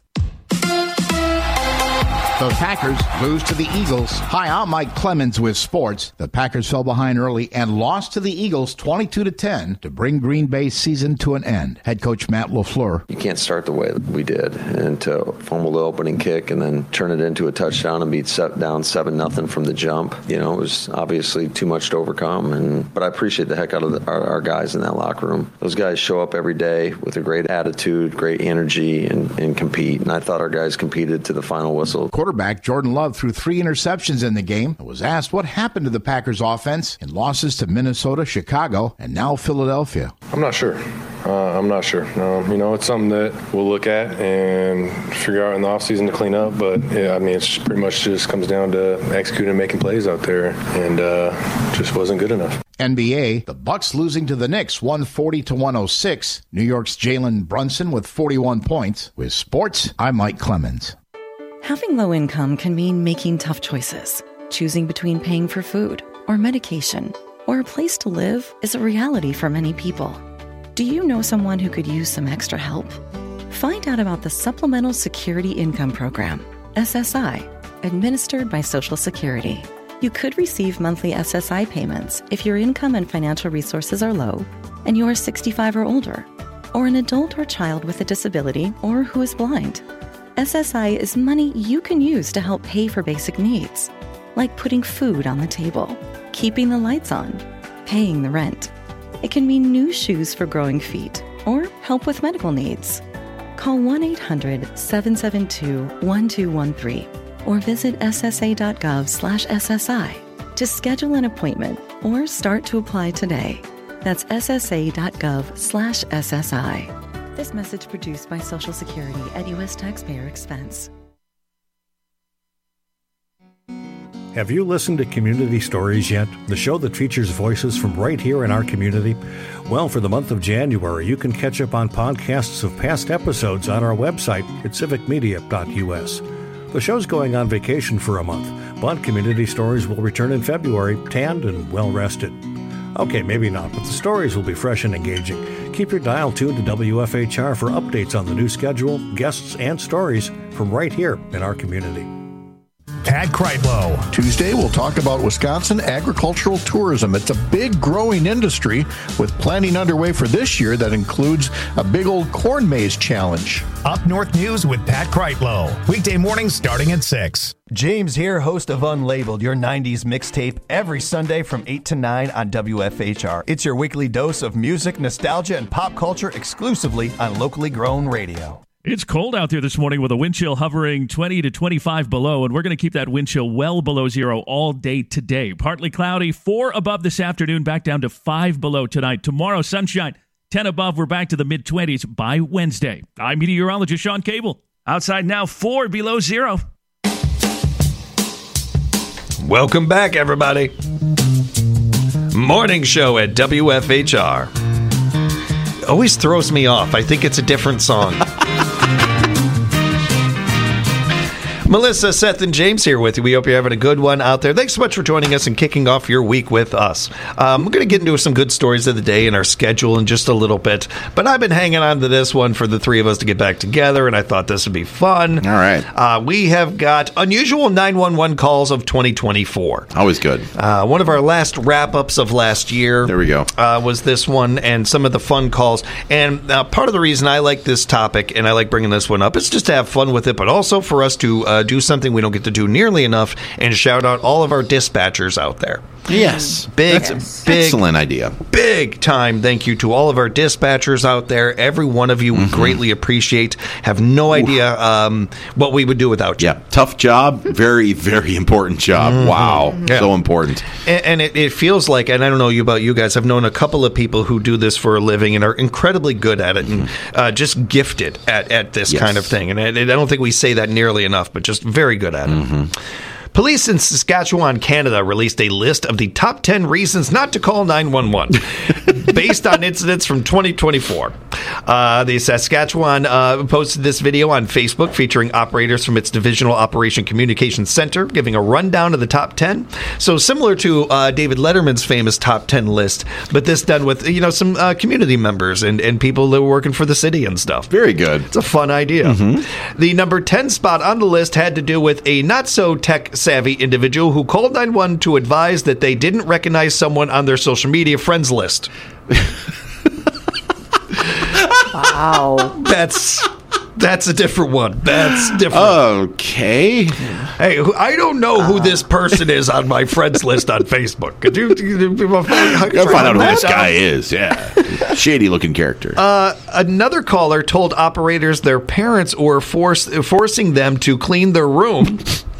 The Packers lose to the Eagles. Hi, I'm Mike Clemens with sports. The Packers fell behind early and lost to the Eagles 22-10 to bring Green Bay's season to an end. Head coach Matt LaFleur. You can't start the way we did and to fumble the opening kick and then turn it into a touchdown and be down 7-0 from the jump. You know, it was obviously too much to overcome. But I appreciate the heck out of our guys in that locker room. Those guys show up every day with a great attitude, great energy, and compete. And I thought our guys competed to the final whistle. Quarterback Jordan Love threw 3 interceptions in the game and was asked what happened to the Packers offense in losses to Minnesota, Chicago, and now Philadelphia. I'm not sure. It's something that we'll look at and figure out in the offseason to clean up. But, it's pretty much just comes down to executing and making plays out there, and just wasn't good enough. NBA, the Bucks losing to the Knicks 140-106. New York's Jalen Brunson with 41 points. With sports, I'm Mike Clemens. Having low income can mean making tough choices. Choosing between paying for food or medication or a place to live is a reality for many people. Do you know someone who could use some extra help? Find out about the Supplemental Security Income Program, SSI, administered by Social Security. You could receive monthly SSI payments if your income and financial resources are low and you are 65 or older, or an adult or child with a disability or who is blind. SSI is money you can use to help pay for basic needs, like putting food on the table, keeping the lights on, paying the rent. It can mean new shoes for growing feet or help with medical needs. Call 1-800-772-1213 or visit ssa.gov/SSI to schedule an appointment or start to apply today. That's ssa.gov/SSI. This message produced by Social Security at U.S. taxpayer expense. Have you listened to Community Stories yet? The show that features voices from right here in our community? Well, for the month of January, you can catch up on podcasts of past episodes on our website at civicmedia.us. The show's going on vacation for a month, but Community Stories will return in February, tanned and well-rested. Okay, maybe not, but the stories will be fresh and engaging. Keep your dial tuned to WFHR for updates on the new schedule, guests, and stories from right here in our community. Pat Kreitlow. Tuesday, we'll talk about Wisconsin agricultural tourism. It's a big growing industry with planning underway for this year that includes a big old corn maze challenge. Up North News with Pat Kreitlow. Weekday mornings starting at 6. James here, host of Unlabeled, your 90s mixtape, every Sunday from 8 to 9 on WFHR. It's your weekly dose of music, nostalgia, and pop culture exclusively on locally grown radio. It's cold out there this morning with a wind chill hovering 20 to 25 below, and we're going to keep that wind chill well below zero all day today. Partly cloudy, 4 above this afternoon, back down to 5 below tonight. Tomorrow, sunshine, 10 above. We're back to the mid-20s by Wednesday. I'm meteorologist Sean Cable. Outside now, 4 below zero. Welcome back, everybody. Morning show at WFHR. Always throws me off. I think it's a different song. Melissa, Seth, and James here with you. We hope you're having a good one out there. Thanks so much for joining us and kicking off your week with us. We're going to get into some good stories of the day and our schedule in just a little bit, but I've been hanging on to this one for the three of us to get back together, and I thought this would be fun. All right. We have got unusual 911 calls of 2024. Always good. One of our last wrap-ups of last year. There we go. Was this one and some of the fun calls. And part of the reason I like this topic and I like bringing this one up is just to have fun with it, but also for us to do something we don't get to do nearly enough and shout out all of our dispatchers out there. Yes. That's a big, excellent idea. Big time thank you to all of our dispatchers out there. Every one of you we greatly appreciate. Have no idea what we would do without you. Yeah, tough job. Very, very important job. Wow. Yeah. So important. And it feels like, and I don't know about you guys, I've known a couple of people who do this for a living and are incredibly good at it and just gifted at this kind of thing. And I don't think we say that nearly enough, but just very good at it. Police in Saskatchewan, Canada, released a list of the top 10 reasons not to call 911. based on incidents from 2024. The Saskatchewan posted this video on Facebook featuring operators from its Divisional Operation Communications Center giving a rundown of the top 10. So similar to David Letterman's famous top 10 list, but this done with some community members and people that were working for the city and stuff. Very good. It's a fun idea. The number 10 spot on the list had to do with a not so tech savvy individual who called 911 to advise that they didn't recognize someone on their social media friends list. Wow. That's a different one. That's different. Okay. Hey, I don't know who this person is on my friends list on Facebook. Could you find out who this guy is? Yeah. Shady looking character. Another caller told operators their parents were forcing them to clean their room.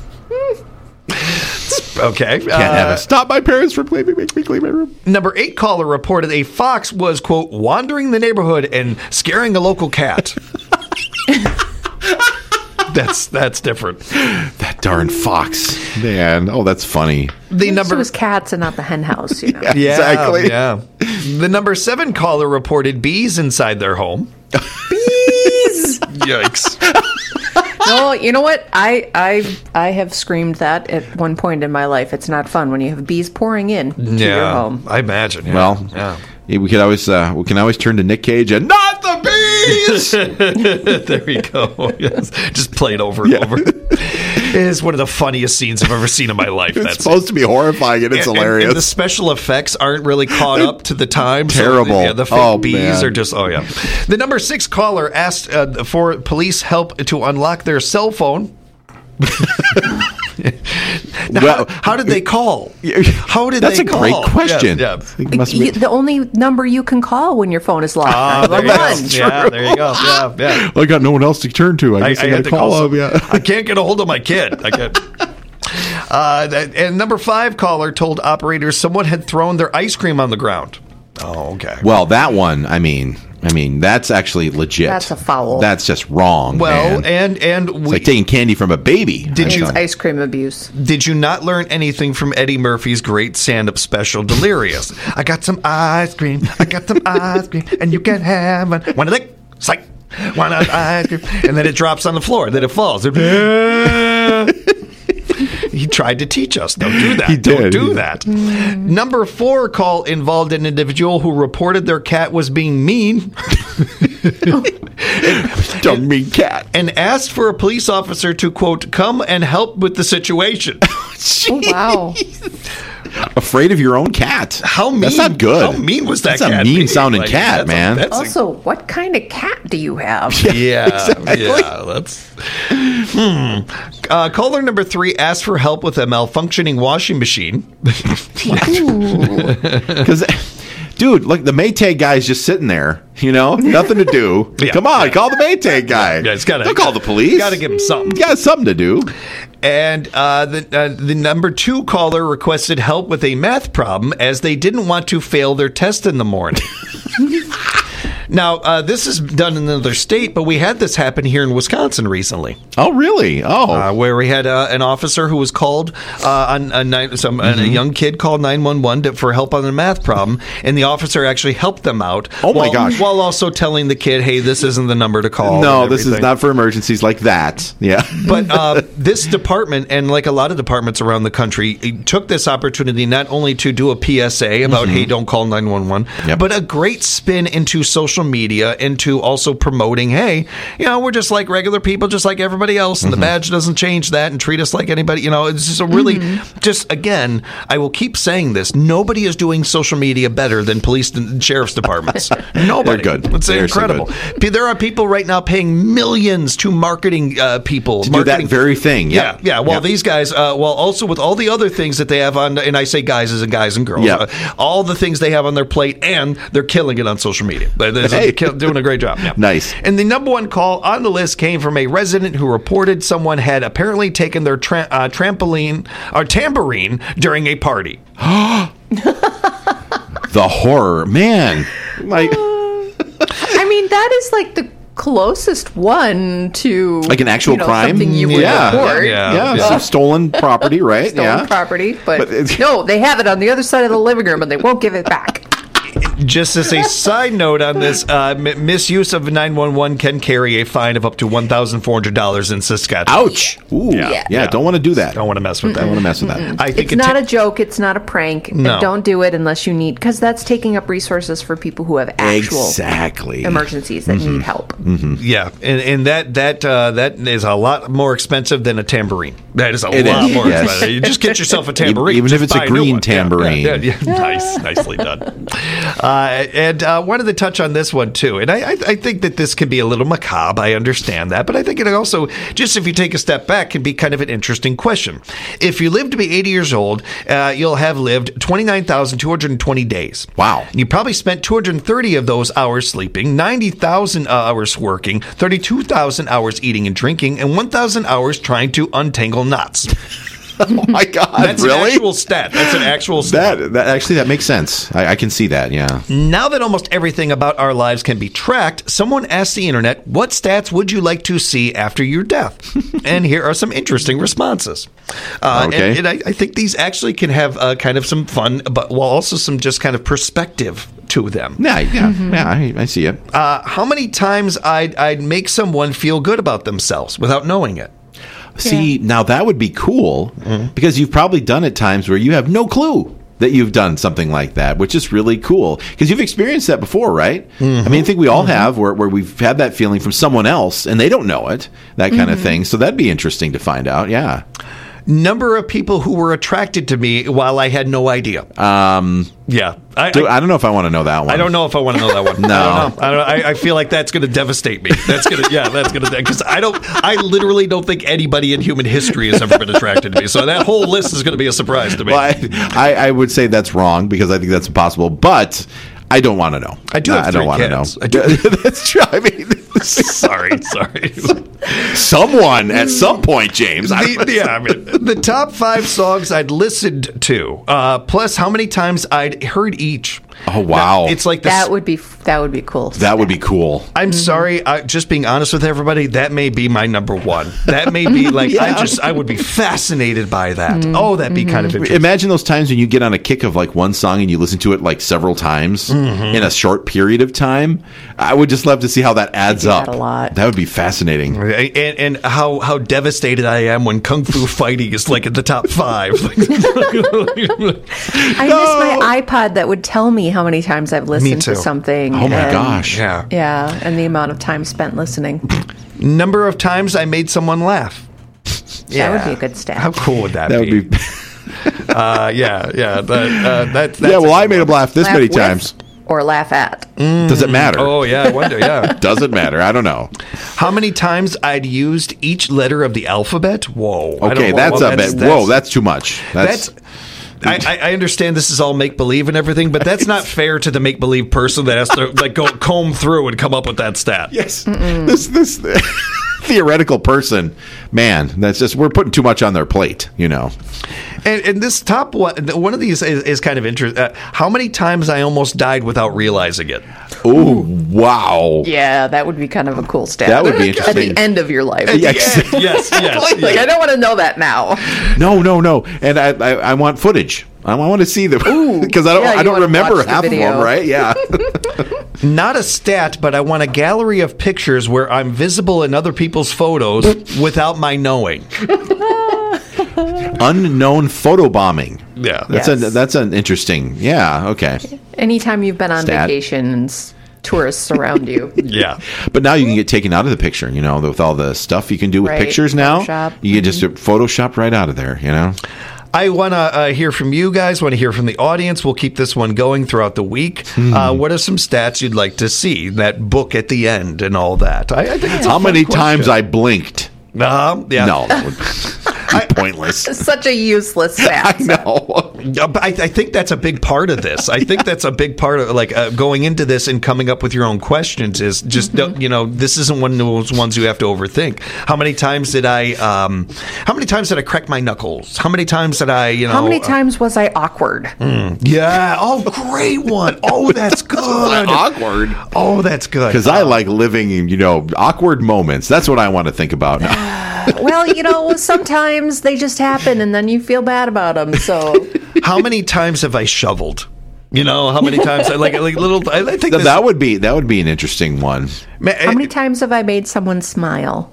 Okay. Can't have it. Stop my parents from making me clean my room. Number 8 caller reported a fox was, quote, wandering the neighborhood and scaring a local cat. That's different. That darn fox. Man. Oh, that's funny. The number was cats and not the hen house, you know. Yeah, exactly. Yeah. The number 7 caller reported bees inside their home. Bees! Yikes. No, you know what? I have screamed that at one point in my life. It's not fun when you have bees pouring in to your home. I imagine. Yeah. Well, we can always turn to Nick Cage and not the bees. There you go. Yes. Just play it over and over. It is one of the funniest scenes I've ever seen in my life. It's supposed to be horrifying and it's hilarious. And the special effects aren't really caught up to the time. Terrible. So the fake bees are just, The number 6 caller asked for police help to unlock their cell phone. Now, how did they call? How did That's they a call? great question. Yeah. The only number you can call when your phone is locked. There you go. Yeah, there you go. Yeah. Well, I got no one else to turn to. I guess I got to call him. Yeah. I can't get a hold of my kid. I can't. And number 5 caller told operators someone had thrown their ice cream on the ground. Oh, okay. Well, that one, I mean, that's actually legit. That's a foul. That's just wrong. Well, man. and it's like taking candy from a baby. It's ice cream abuse. Did you not learn anything from Eddie Murphy's great stand-up special, Delirious? I got some ice cream, and you can have one. One of the psych. One of ice cream, and then it drops on the floor. Then it falls. He tried to teach us. Don't do that. Don't do that. Number 4 call involved an individual who reported their cat was being mean. Dumb mean cat. And asked for a police officer to, quote, come and help with the situation. Oh, wow. Afraid of your own cat. How mean? That's not good. How mean was that cat? That's a mean-sounding cat, man. Also, what kind of cat do you have? Yeah, exactly. Yeah. That's. Caller number 3 asked for help with a malfunctioning washing machine. Because, dude, look, the Maytag guy's just sitting there. Nothing to do. Come on, call the Maytag guy. Yeah, don't call the police. Got to give him something. You got something to do. And the number 2 caller requested help with a math problem as they didn't want to fail their test in the morning. Now, this is done in another state, but we had this happen here in Wisconsin recently. Oh, really? Oh. Where we had an officer who was called a young kid called 911 for help on a math problem, and the officer actually helped them out. Oh, my gosh. While also telling the kid, hey, this isn't the number to call. No, this is not for emergencies like that. Yeah. But this department, and like a lot of departments around the country, took this opportunity not only to do a PSA about, hey, don't call 911, but a great spin into social media, into also promoting, hey, we're just like regular people, just like everybody else, and the badge doesn't change that, and treat us like anybody. It's just a really, just again, I will keep saying this, nobody is doing social media better than police and sheriff's departments. Nobody. They're good. It's incredible. So there are people right now paying millions to marketing people. To do that very thing. Yeah. Well, these guys, also with all the other things that they have on, and I say guys as in guys and girls, all the things they have on their plate, and they're killing it on social media. They're doing a great job. Yeah. Nice. And the number 1 call on the list came from a resident who reported someone had apparently taken their tambourine during a party. The horror, man. That is like the closest one to like an actual crime, something you would report. Some stolen property, right? Stolen property, but no, they have it on the other side of the living room and they won't give it back. Just as a side note on this, misuse of 911 can carry a fine of up to $1,400 in Saskatchewan. Ouch! Ooh, yeah. Don't want to do that. Don't want to mess with that. Don't want to mess with that. I think it's not a joke. It's not a prank. No. Don't do it unless you need, because that's taking up resources for people who have actual emergencies that need help. Yeah, and that is a lot more expensive than a tambourine. That is a lot more expensive. You just get yourself a tambourine, even if it's buy a green new one. tambourine. Yeah. Nicely done. And wanted to touch on this one too. And I think that this can be a little macabre. I understand that, but I think it also, just if you take a step back, can be kind of an interesting question. If you live to be 80 years old, you'll have lived 29,220 days. Wow. You probably spent 230 of those hours sleeping, 90,000 hours working, 32,000 hours eating and drinking, and 1,000 hours trying to untangle knots. Oh my God! That's really? an actual stat. That's an actual stat. That makes sense. I can see that. Yeah. Now that almost everything about our lives can be tracked, someone asked the internet, "What stats would you like to see after your death?" And here are some interesting responses. Okay. And I think these actually can have kind of some fun, but while also some just kind of perspective to them. Yeah. I see it. How many times I'd make someone feel good about themselves without knowing it? See, now that would be cool because you've probably done it times where you have no clue that you've done something like that, which is really cool because you've experienced that before, right? I mean, I think we all have where we've had that feeling from someone else and they don't know it, that kind of thing. So that'd be interesting to find out. Yeah. Number of people who were attracted to me while I had no idea. Yeah. I don't know if I want to know that one. I don't know if I want to know that one. No. I don't know. I feel like that's going to devastate me. That's going to, because I literally don't think anybody in human history has ever been attracted to me. So that whole list is going to be a surprise to me. Well, I would say that's wrong because I think that's impossible, but I don't want to know. I do have 3 don't want to know. That's true. I mean, sorry. Someone at some point, James. The top 5 songs I'd listened to, plus how many times I'd heard each. Oh wow! It's like that would be cool. That would be cool. I'm sorry, just being honest with everybody, that may be my number one. That may be like I would be fascinated by that. Oh, that'd be kind of interesting. Imagine those times when you get on a kick of like one song and you listen to it like several times in a short period of time. I would just love to see how that adds up. A lot. That would be fascinating. And how devastated I am when Kung Fu fighting is like in the top 5. I miss my iPod that would tell me how many times I've listened to something. Oh my gosh. Yeah, and the amount of time spent listening. Number of times I made someone laugh. That would be a good stat. How cool would that be? Would be That's well, I made him laugh this many times. Or laugh at. Does it matter? Oh, yeah, I wonder, yeah. Does it matter? I don't know. How many times I'd used each letter of the alphabet? Whoa. Okay, that's a bit. Whoa, that's too much. I understand this is all make-believe and everything, but that's not fair to the make-believe person that has to like go comb through and come up with that stat. Yes. This theoretical person, man, that's just, we're putting too much on their plate, you know. And this top one of these is kind of interesting. How many times I almost died without realizing it? Oh, wow. Yeah, that would be kind of a cool stat. That would be interesting. At the end of your life. Yes. Like, I don't want to know that now. No. And I want footage. I want to see them because I don't remember half of them, right? Yeah. Not a stat, but I want a gallery of pictures where I'm visible in other people's photos without my knowing. Unknown photobombing. Yeah. That's an interesting. Yeah, okay. Anytime you've been on vacation and tourists surround you. Yeah. But now you can get taken out of the picture, you know, with all the stuff you can do with pictures now. Photoshop. You get just photoshopped right out of there, you know. I want to hear from you guys, want to hear from the audience. We'll keep this one going throughout the week. What are some stats you'd like to see? That book at the end and all that. I think it's how many times I blinked? Yeah. No, that would be pointless. Such a useless stat. I know. But I think that's a big part of this. I think that's a big part of going into this and coming up with your own questions is just this isn't one of those ones you have to overthink. How many times did I crack my knuckles? How many times did I How many times was I awkward? Yeah. Oh, great one. Oh, that's good. Awkward. Oh, that's good. Because I like living in awkward moments. That's what I want to think about now. Well, sometimes they just happen and then you feel bad about them. So, how many times have I shoveled? You know how many times I like little. I think that would be an interesting one. How many times have I made someone smile?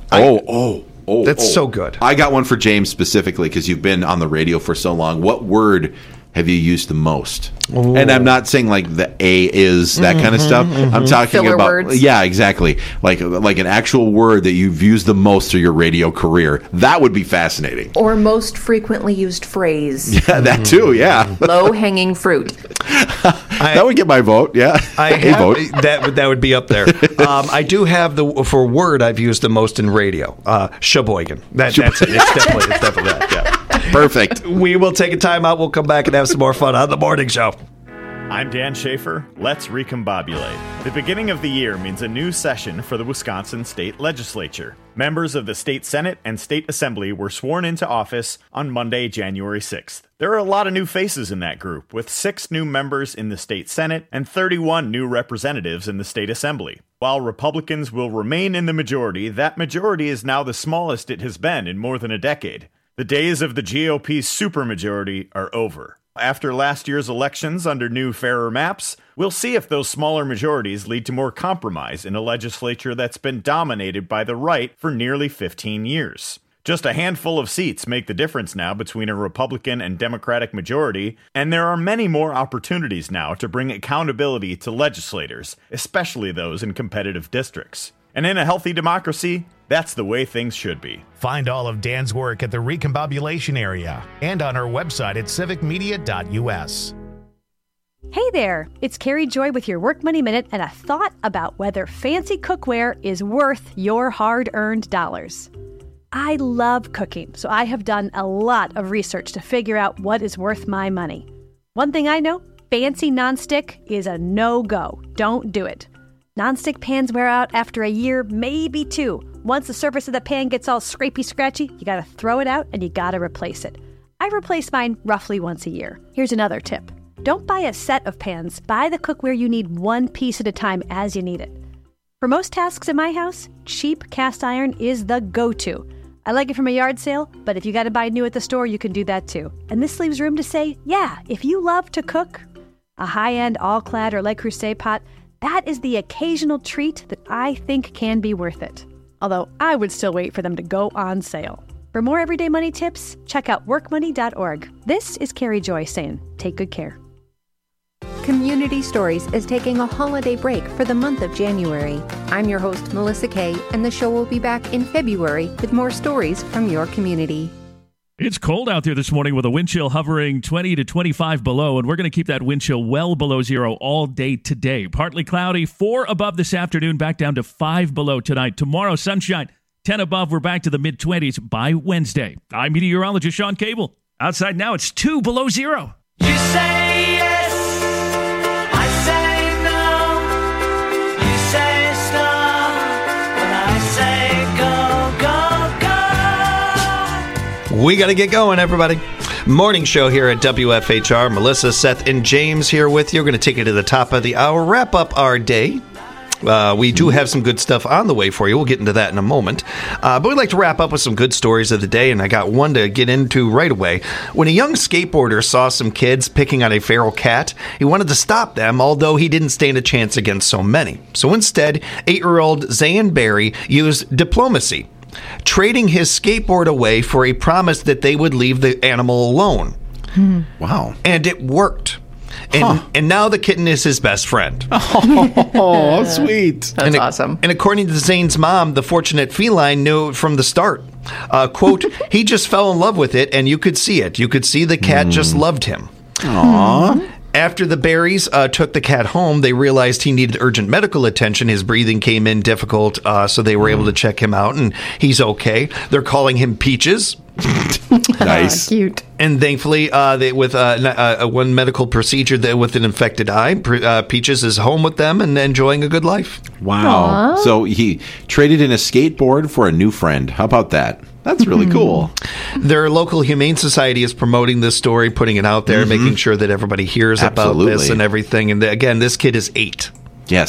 That's so good. I got one for James specifically because you've been on the radio for so long. What word have you used the most? Ooh. And I'm not saying like the A is that kind of stuff. I'm talking filler about words. Yeah, exactly. Like an actual word that you've used the most through your radio career. That would be fascinating. Or most frequently used phrase. Yeah, that too. Yeah, low hanging fruit. That would get my vote. Yeah, vote. That would be up there. I do have for word I've used the most in radio. Sheboygan. That's it. It's definitely that. Yeah. Perfect. We will take a time out. We'll come back and have some more fun on the morning show. I'm Dan Schaefer. Let's recombobulate. The beginning of the year means a new session for the Wisconsin State Legislature. Members of the State Senate and State Assembly were sworn into office on Monday, January 6th. There are a lot of new faces in that group, with 6 new members in the State Senate and 31 new representatives in the State Assembly. While Republicans will remain in the majority, that majority is now the smallest it has been in more than a decade. The days of the GOP's supermajority are over. After last year's elections under new, fairer maps, we'll see if those smaller majorities lead to more compromise in a legislature that's been dominated by the right for nearly 15 years. Just a handful of seats make the difference now between a Republican and Democratic majority, and there are many more opportunities now to bring accountability to legislators, especially those in competitive districts. And in a healthy democracy, that's the way things should be. Find all of Dan's work at the Recombobulation Area and on our website at civicmedia.us. Hey there, it's Carrie Joy with your Work Money Minute and a thought about whether fancy cookware is worth your hard-earned dollars. I love cooking, so I have done a lot of research to figure out what is worth my money. One thing I know, fancy nonstick is a no-go. Don't do it. Nonstick pans wear out after a year, maybe 2. Once the surface of the pan gets all scrapey-scratchy, you gotta throw it out and you gotta replace it. I replace mine roughly once a year. Here's another tip. Don't buy a set of pans. Buy the cookware you need one piece at a time as you need it. For most tasks in my house, cheap cast iron is the go-to. I like it from a yard sale, but if you gotta buy new at the store, you can do that too. And this leaves room to say, yeah, if you love to cook, a high-end all-clad or Le Creuset pot, that is the occasional treat that I think can be worth it. Although I would still wait for them to go on sale. For more everyday money tips, check out workmoney.org. This is Carrie Joy saying, take good care. Community Stories is taking a holiday break for the month of January. I'm your host, Melissa Kay, and the show will be back in February with more stories from your community. It's cold out there this morning with a wind chill hovering 20 to 25 below, and we're going to keep that wind chill well below zero all day today. Partly cloudy, 4 above this afternoon, back down to 5 below tonight. Tomorrow, sunshine, 10 above. We're back to the mid-20s by Wednesday. I'm meteorologist Sean Cable. Outside now, it's 2 below zero. You say yes, I say no. You say stop, when I say go, go, go. We got to get going, everybody. Morning show here at WFHR. Melissa, Seth, and James here with you. We're going to take you to the top of the hour, wrap up our day. We do have some good stuff on the way for you. We'll get into that in a moment. But we'd like to wrap up with some good stories of the day, and I got one to get into right away. When a young skateboarder saw some kids picking on a feral cat, he wanted to stop them, although he didn't stand a chance against so many. So instead, 8-year-old Zayn Barry used diplomacy, trading his skateboard away for a promise that they would leave the animal alone. Wow. And it worked. And now the kitten is his best friend. Oh, sweet. That's awesome. And according to Zane's mom, the fortunate feline knew from the start. Quote, he just fell in love with it, and you could see it. You could see the cat just loved him. Aww. After the Berries took the cat home, they realized he needed urgent medical attention. His breathing came in difficult, so they were able to check him out, and he's okay. They're calling him Peaches. Nice. Cute. And thankfully, with one medical procedure with an infected eye, Peaches is home with them and enjoying a good life. Wow. Aww. So he traded in a skateboard for a new friend. How about that? That's really cool. Their local Humane Society is promoting this story, putting it out there, making sure that everybody hears about this and everything. And again, this kid is 8. Yes.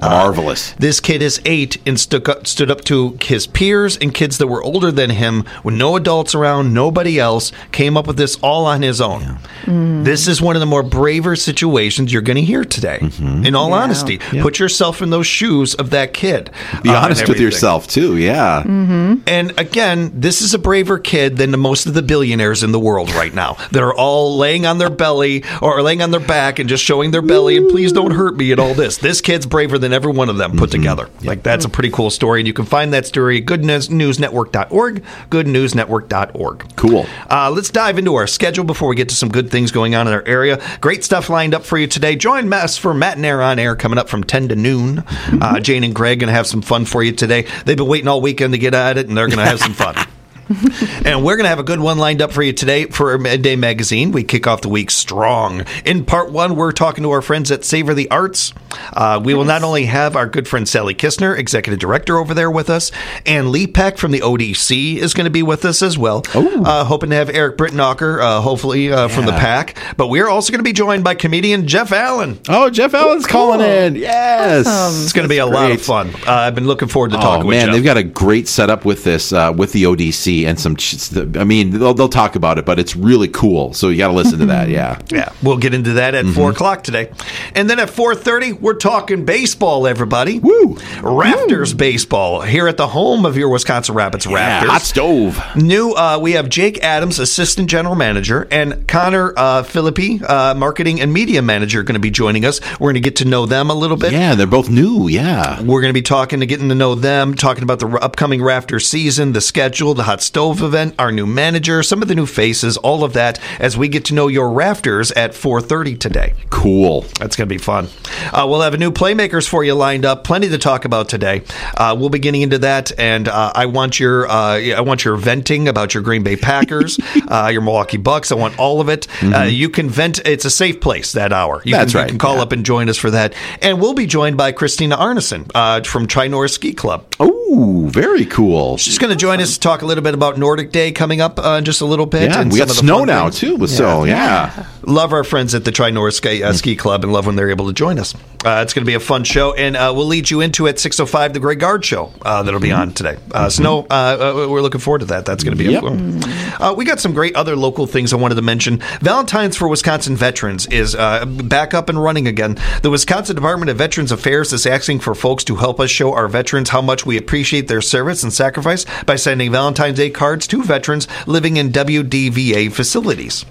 Marvelous. This kid is 8 and stood up to his peers and kids that were older than him with no adults around, nobody else, came up with this all on his own. Yeah. This is one of the more braver situations you're going to hear today. In all honesty, put yourself in those shoes of that kid. Be honest with yourself, too, yeah. And again, this is a braver kid than most of the billionaires in the world right now. They're all laying on their belly or laying on their back and just showing their belly and please don't hurt me and all this. This kid's braver than every one of them put together. Like, that's a pretty cool story. And you can find that story at goodnewsnetwork.org, goodnewsnetwork.org. Cool. Let's dive into our schedule before we get to some good things going on in our area. Great stuff lined up for you today. Join us for Matt and Air on Air coming up from 10 to noon. Jane and Greg going to have some fun for you today. They've been waiting all weekend to get at it, and they're going to have some fun. And we're going to have a good one lined up for you today for Midday Magazine. We kick off the week strong. In part 1, we're talking to our friends at Savor the Arts. We will not only have our good friend Sally Kistner, Executive Director, over there with us, and Lee Peck from the ODC is going to be with us as well. Hoping to have Eric Brittenocker, hopefully, from the PAC. But we're also going to be joined by comedian Jeff Allen. Oh, Jeff Allen's calling in. Yes. It's going to be a lot of fun. I've been looking forward to talking with Jeff. They've got a great setup with this, with the ODC. And some, I mean, they'll talk about it, but it's really cool. So you got to listen to that. Yeah. We'll get into that at 4 o'clock today. And then at 4:30, we're talking baseball, everybody. Woo! Rafters baseball here at the home of your Wisconsin Rapids Raptors. Hot stove. New, we have Jake Adams, Assistant General Manager, and Connor Philippi, Marketing and Media Manager, going to be joining us. We're going to get to know them a little bit. Yeah, they're both new. Yeah. We're going to be getting to know them, talking about the upcoming Rafters season, the schedule, the Hot Stove event, our new manager, some of the new faces, all of that as we get to know your Rafters at 4:30 today. Cool. That's going to be fun. We'll have a new Playmakers for you lined up. Plenty to talk about today. We'll be getting into that, and I want your venting about your Green Bay Packers, your Milwaukee Bucks. I want all of it. You can vent. It's a safe place that hour. You can call up and join us for that. And we'll be joined by Christina Arneson from Tri-North Ski Club. Oh, very cool. She's going to join us to talk a little bit about Nordic Day coming up in just a little bit. Yeah, and we got snow now, too. So, love our friends at the Tri-North Ski Club and love when they're able to join us. It's going to be a fun show, and we'll lead you into at 6:05 the Greg Gard Show that'll be on today. Snow, we're looking forward to that. That's going to be we got some great other local things I wanted to mention. Valentine's for Wisconsin Veterans is back up and running again. The Wisconsin Department of Veterans Affairs is asking for folks to help us show our veterans how much we appreciate their service and sacrifice by sending Valentine's Day cards to veterans living in WDVA facilities.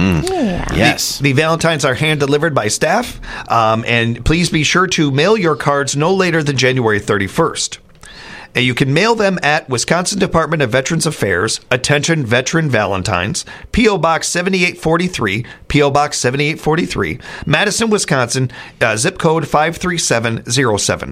Yes. The Valentines are hand-delivered by staff, and please be sure to mail your cards no later than January 31st. And you can mail them at Wisconsin Department of Veterans Affairs, attention Veteran Valentines, P.O. Box 7843, P.O. Box 7843, Madison, Wisconsin, zip code 53707,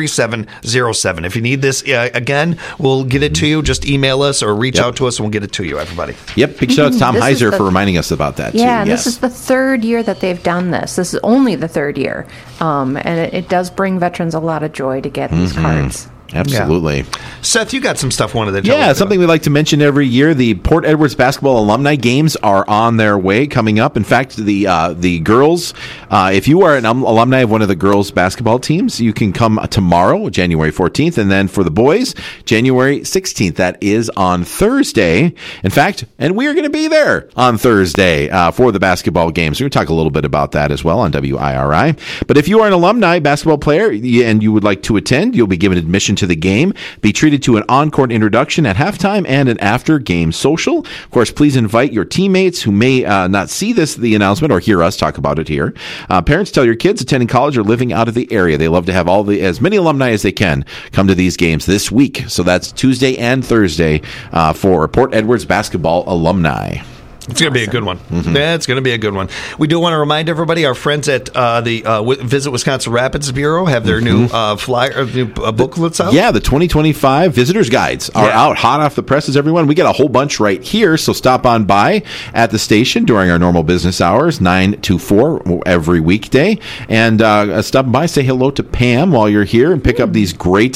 53707. If you need this, again, we'll get it to you. Just email us or reach out to us and we'll get it to you, everybody. Yep, big shout out to Tom Heiser for reminding us about that, too. Yeah, this is the third year that they've done this. This is only the third year. And it does bring veterans a lot of joy to get these cards. Absolutely. Yeah. Seth, you got some stuff wanted to tell us. Yeah, something we like to mention every year. The Port Edwards Basketball Alumni Games are on their way coming up. In fact, the girls, if you are an alumni of one of the girls' basketball teams, you can come tomorrow, January 14th, and then for the boys, January 16th. That is on Thursday. In fact, and we are going to be there on Thursday for the basketball games. We're going to talk a little bit about that as well on WIRI. But if you are an alumni basketball player and you would like to attend, you'll be given admission to the game, be treated to an on-court introduction at halftime and an after-game social. Of course, please invite your teammates who may not see the announcement or hear us talk about it here. Parents, tell your kids attending college or living out of the area. They love to have as many alumni as they can come to these games this week. So that's Tuesday and Thursday for Port Edwards basketball alumni. It's going to be a good one. Yeah, it's going to be a good one. We do want to remind everybody, our friends at the Visit Wisconsin Rapids Bureau have their new flyer, new booklets out. Yeah, the 2025 Visitors Guides are out, hot off the presses, everyone. We got a whole bunch right here, so stop on by at the station during our normal business hours, 9 to 4 every weekday, and stop by, say hello to Pam while you're here, and pick up these great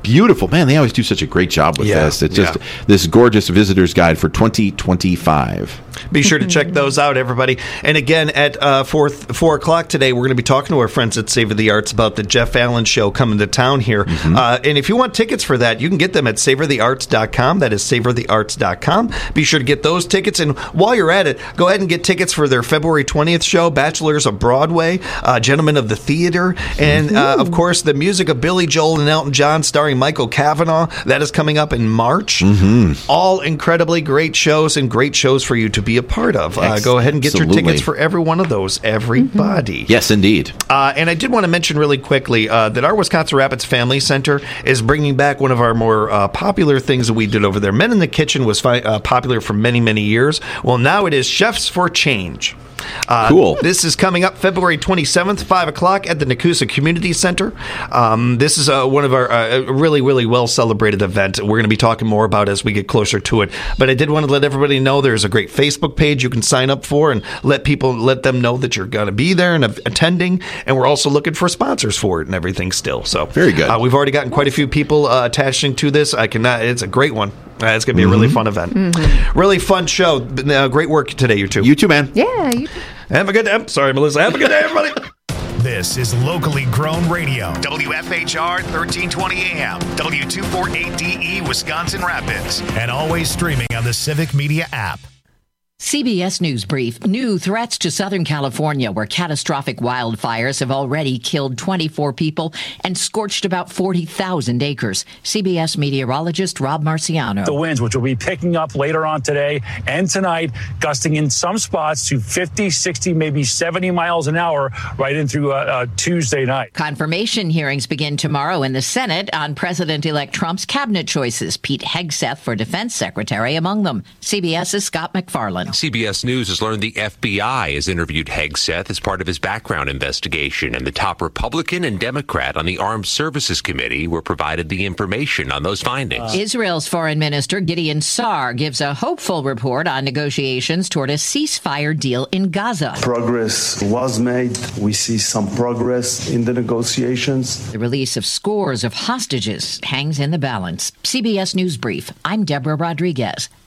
beautiful. Man, they always do such a great job with this. It's just this gorgeous visitor's guide for 2025. Be sure to check those out, everybody. And again, at 4 o'clock today, we're going to be talking to our friends at Savor the Arts about the Jeff Allen Show coming to town here. And if you want tickets for that, you can get them at savorthearts.com. That is savorthearts.com. Be sure to get those tickets. And while you're at it, go ahead and get tickets for their February 20th show, Bachelors of Broadway, Gentlemen of the Theater, and, of course, the music of Billy Joel and Elton John starring Michael Cavanaugh. That is coming up in March. All incredibly great shows and great shows for you to be a part of. Go ahead and get your tickets for every one of those, everybody. Yes, indeed. And I did want to mention really quickly that our Wisconsin Rapids Family Center is bringing back one of our more popular things that we did over there. Men in the Kitchen was popular for many, many years. Well, now it is Chefs for Change. Cool. This is coming up February 27th, 5 o'clock at the Nakusa Community Center. This is one of our really, really well-celebrated event. We're going to be talking more about as we get closer to it. But I did want to let everybody know there's a great Facebook page you can sign up for and let them know that you're going to be there and attending. And we're also looking for sponsors for it and everything still. So very good. We've already gotten quite a few people attaching to this. It's a great one. It's going to be a really fun event. Really fun show. Great work today, you two. You too, man. Yeah, you Have a good day. Sorry, Melissa. Have a good day, everybody. This is locally grown radio. WFHR 1320 AM, W248DE, Wisconsin Rapids. And always streaming on the Civic Media app. CBS News Brief. New threats to Southern California, where catastrophic wildfires have already killed 24 people and scorched about 40,000 acres. CBS meteorologist Rob Marciano. The winds, which will be picking up later on today and tonight, gusting in some spots to 50, 60, maybe 70 miles an hour right in through Tuesday night. Confirmation hearings begin tomorrow in the Senate on President-elect Trump's cabinet choices. Pete Hegseth for Defense Secretary among them. CBS's Scott McFarland. CBS News has learned the FBI has interviewed Hegseth as part of his background investigation, and the top Republican and Democrat on the Armed Services Committee were provided the information on those findings. Israel's Foreign Minister Gideon Sa'ar gives a hopeful report on negotiations toward a ceasefire deal in Gaza. Progress was made. We see some progress in the negotiations. The release of scores of hostages hangs in the balance. CBS News Brief. I'm Deborah Rodriguez.